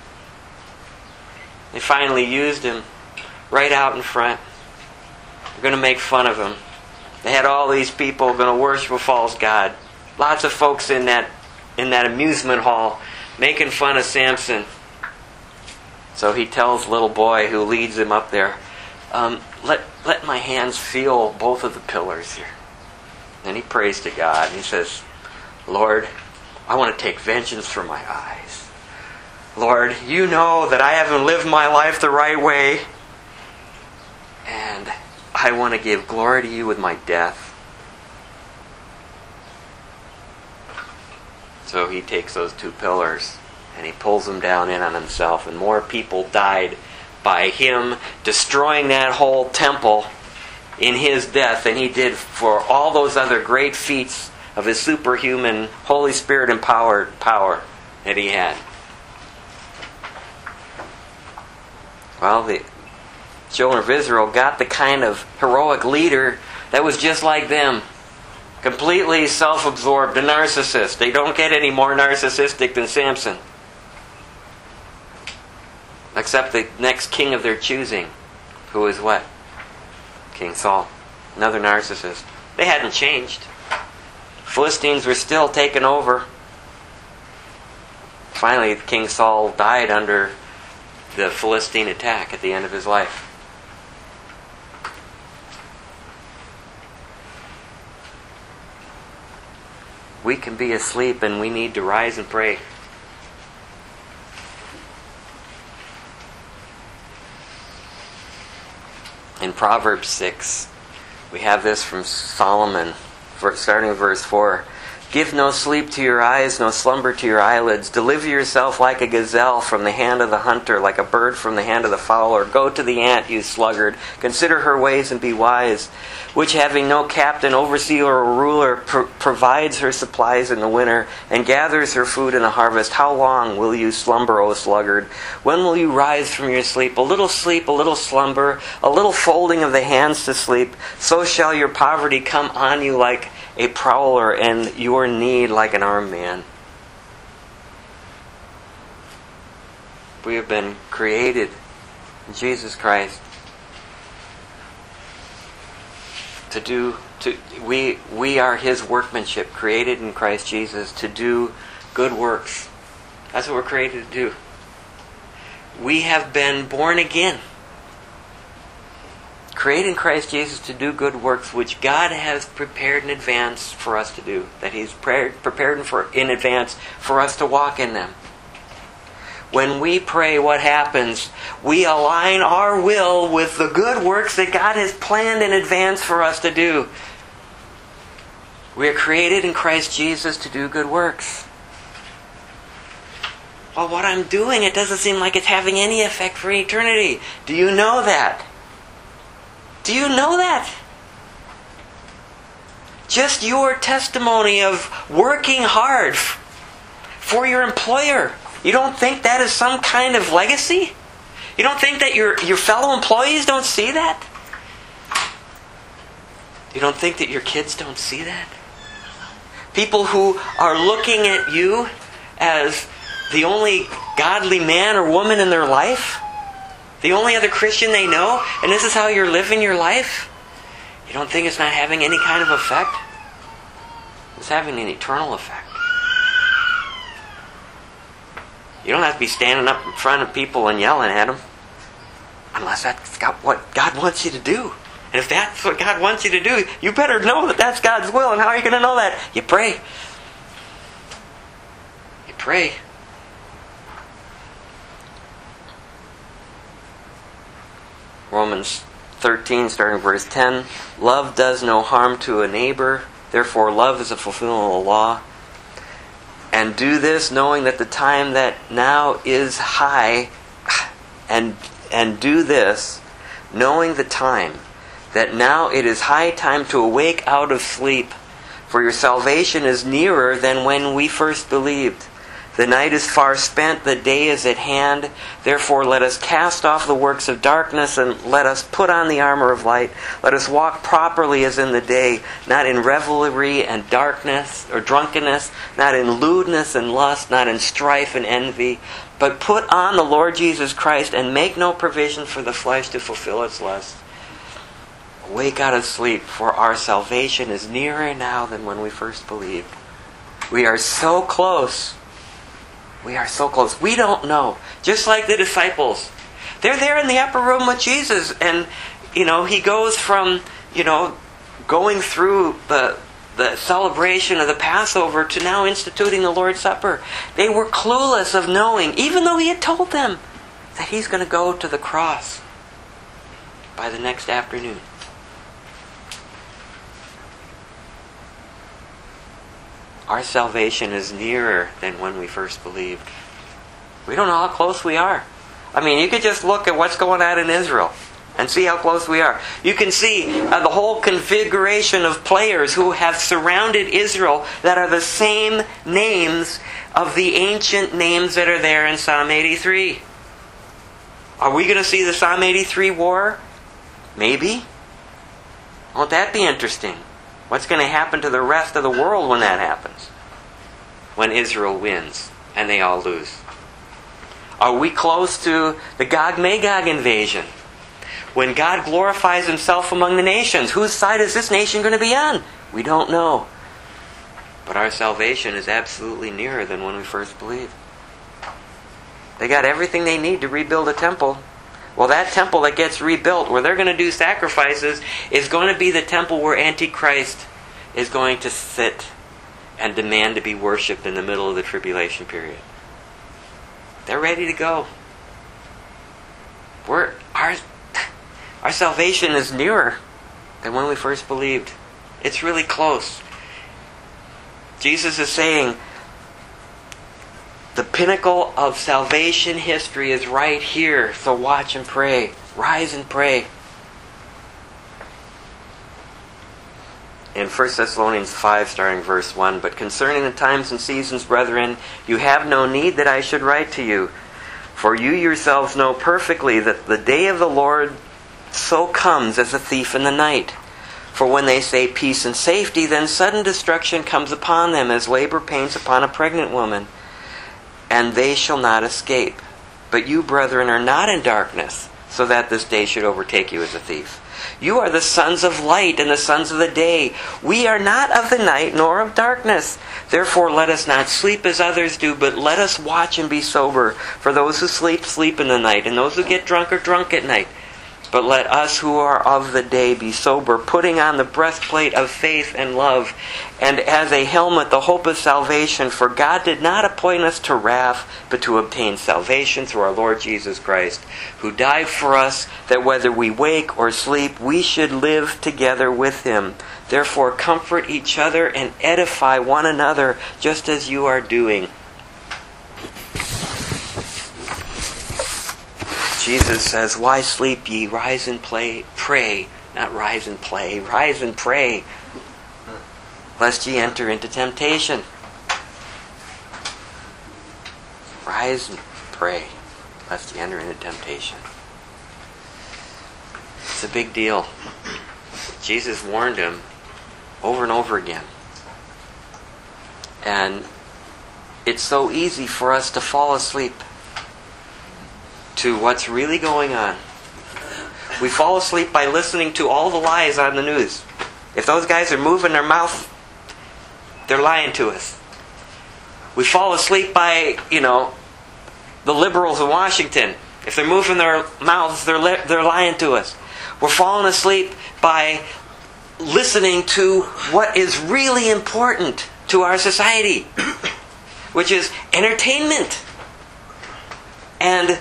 They finally used him right out in front. They're going to make fun of him. They had all these people going to worship a false god. Lots of folks in that amusement hall making fun of Samson. So he tells the little boy who leads him up there, let my hands feel both of the pillars here. And he prays to God. And he says, Lord, I want to take vengeance for my eyes. Lord, you know that I haven't lived my life the right way. And I want to give glory to you with my death. So he takes those two pillars and he pulls them down in on himself. And more people died by him destroying that whole temple in his death than he did for all those other great feats of his superhuman Holy Spirit empowered power that he had. Well, the children of Israel got the kind of heroic leader that was just like them. Completely self-absorbed, a narcissist. They don't get any more narcissistic than Samson. Except the next king of their choosing, who is what? King Saul. Another narcissist. They hadn't changed. Philistines were still taken over. Finally, King Saul died under the Philistine attack at the end of his life. We can be asleep and we need to rise and pray. In Proverbs 6, we have this from Solomon, starting with verse 4. Give no sleep to your eyes, no slumber to your eyelids. Deliver yourself like a gazelle from the hand of the hunter, like a bird from the hand of the fowler. Go to the ant, you sluggard. Consider her ways and be wise. Which, having no captain, overseer, or ruler, provides her supplies in the winter and gathers her food in the harvest. How long will you slumber, O sluggard? When will you rise from your sleep? A little slumber, a little folding of the hands to sleep. So shall your poverty come on you like a prowler, and your need like an armed man. We have been created in Jesus Christ we are His workmanship, created in Christ Jesus to do good works. That's what we're created to do. We have been born again, created in Christ Jesus to do good works which God has prepared in advance for us to do. That He's prepared in advance for us to walk in them. When we pray, what happens? We align our will with the good works that God has planned in advance for us to do. We are created in Christ Jesus to do good works. Well, what I'm doing, it doesn't seem like it's having any effect for eternity. Do you know that? Do you know that? Just your testimony of working hard for your employer. You don't think that is some kind of legacy? You don't think that your fellow employees don't see that? You don't think that your kids don't see that? People who are looking at you as the only godly man or woman in their life? The only other Christian they know? And this is how you're living your life? You don't think it's not having any kind of effect? It's having an eternal effect. You don't have to be standing up in front of people and yelling at them. unless that's what God wants you to do. And if that's what God wants you to do, you better know that that's God's will. And how are you going to know that? You pray. You pray. Romans 13, starting verse 10. Love does no harm to a neighbor. Therefore, love is a fulfillment of the law. And do this, knowing that the time that now is high. And do this, knowing the time that now it is high time to awake out of sleep. For your salvation is nearer than when we first believed. The night is far spent, the day is at hand. Therefore let us cast off the works of darkness and let us put on the armor of light. Let us walk properly as in the day, not in revelry and darkness or drunkenness, not in lewdness and lust, not in strife and envy, but put on the Lord Jesus Christ and make no provision for the flesh to fulfill its lust. Awake out of sleep, for our salvation is nearer now than when we first believed. We are so close. We are so close. We don't know. Just like the disciples. They're there in the upper room with Jesus. And, he goes from, going through the celebration of the Passover to now instituting the Lord's Supper. They were clueless of knowing, even though he had told them, that he's going to go to the cross by the next afternoon. Our salvation is nearer than when we first believed. We don't know how close we are. I mean, you could just look at what's going on in Israel and see how close we are. You can see the whole configuration of players who have surrounded Israel that are the same names of the ancient names that are there in Psalm 83. Are we going to see the Psalm 83 war? Maybe. Won't that be interesting? What's going to happen to the rest of the world when that happens? When Israel wins and they all lose. Are we close to the Gog-Magog invasion? When God glorifies himself among the nations, whose side is this nation going to be on? We don't know. But our salvation is absolutely nearer than when we first believed. They got everything they need to rebuild a temple. Well, that temple that gets rebuilt, where they're going to do sacrifices, is going to be the temple where Antichrist is going to sit and demand to be worshipped in the middle of the tribulation period. They're ready to go. Our salvation is nearer than when we first believed. It's really close. Jesus is saying, the pinnacle of salvation history is right here. So watch and pray. Rise and pray. In 1 Thessalonians 5, starting verse 1, but concerning the times and seasons, brethren, you have no need that I should write to you. For you yourselves know perfectly that the day of the Lord so comes as a thief in the night. For when they say peace and safety, then sudden destruction comes upon them as labor pains upon a pregnant woman. And they shall not escape. But you, brethren, are not in darkness, so that this day should overtake you as a thief. You are the sons of light and the sons of the day. We are not of the night nor of darkness. Therefore let us not sleep as others do, but let us watch and be sober. For those who sleep, sleep in the night, and those who get drunk are drunk at night. But let us who are of the day be sober, putting on the breastplate of faith and love, and as a helmet the hope of salvation. For God did not appoint us to wrath, but to obtain salvation through our Lord Jesus Christ, who died for us, that whether we wake or sleep, we should live together with him. Therefore comfort each other and edify one another, just as you are doing. Jesus says, why sleep ye? Rise and pray. Not rise and play. Rise and pray. Lest ye enter into temptation. Rise and pray. Lest ye enter into temptation. It's a big deal. Jesus warned him over and over again. And it's so easy for us to fall asleep to what's really going on. We fall asleep by listening to all the lies on the news. If those guys are moving their mouth, they're lying to us. We fall asleep by, the liberals in Washington. If they're moving their mouths, they're lying to us. We're falling asleep by listening to what is really important to our society, which is entertainment and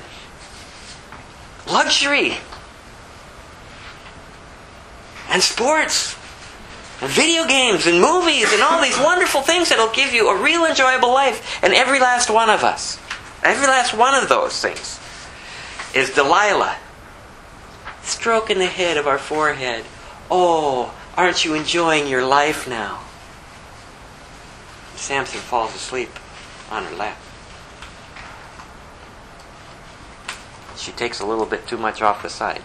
luxury and sports and video games and movies and all these wonderful things that'll give you a real enjoyable life. And every last one of us, every last one of those things is Delilah stroking the head of our forehead. Oh, aren't you enjoying your life now? Samson falls asleep on her lap. She takes a little bit too much off the side.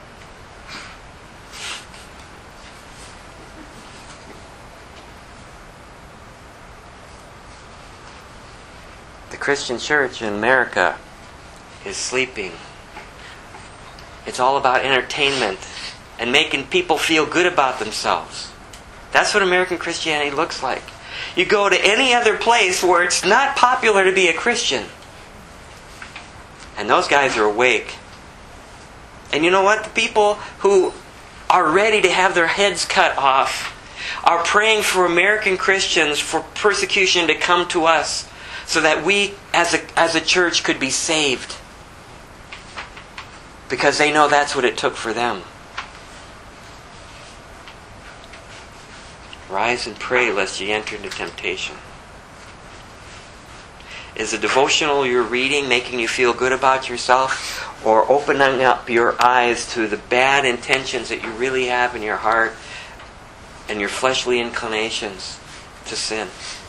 The Christian church in America is sleeping. It's all about entertainment and making people feel good about themselves. That's what American Christianity looks like. You go to any other place where it's not popular to be a Christian, and those guys are awake. And you know what? The people who are ready to have their heads cut off are praying for American Christians for persecution to come to us so that we as a church could be saved. Because they know that's what it took for them. Rise and pray lest ye enter into temptation. Is the devotional you're reading making you feel good about yourself, or opening up your eyes to the bad intentions that you really have in your heart and your fleshly inclinations to sin?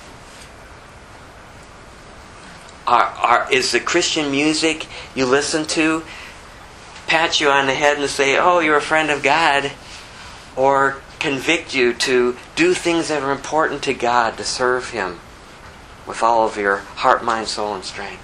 Is the Christian music you listen to pat you on the head and say, oh, you're a friend of God, or convict you to do things that are important to God, to serve Him with all of your heart, mind, soul, and strength?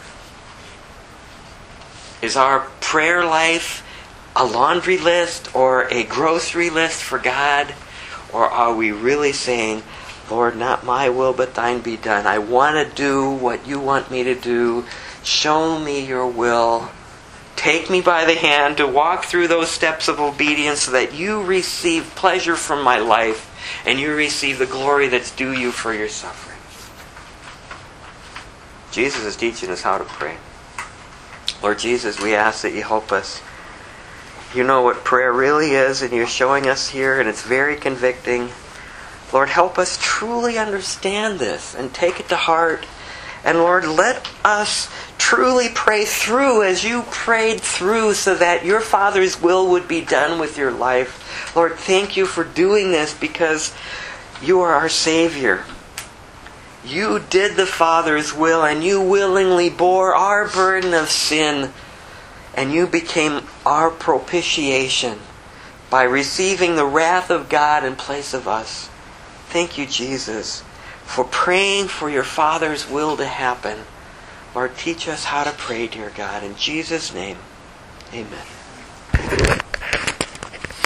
Is our prayer life a laundry list or a grocery list for God? Or are we really saying, Lord, not my will but thine be done. I want to do what you want me to do. Show me your will. Take me by the hand to walk through those steps of obedience so that you receive pleasure from my life and you receive the glory that's due you for your suffering. Jesus is teaching us how to pray. Lord Jesus, we ask that you help us. You know what prayer really is, and you're showing us here, and it's very convicting. Lord, help us truly understand this and take it to heart. And Lord, let us truly pray through as you prayed through so that your Father's will would be done with your life. Lord, thank you for doing this because you are our Savior. You did the Father's will and you willingly bore our burden of sin. And you became our propitiation by receiving the wrath of God in place of us. Thank you, Jesus, for praying for your Father's will to happen. Lord, teach us how to pray, dear God. In Jesus' name, amen.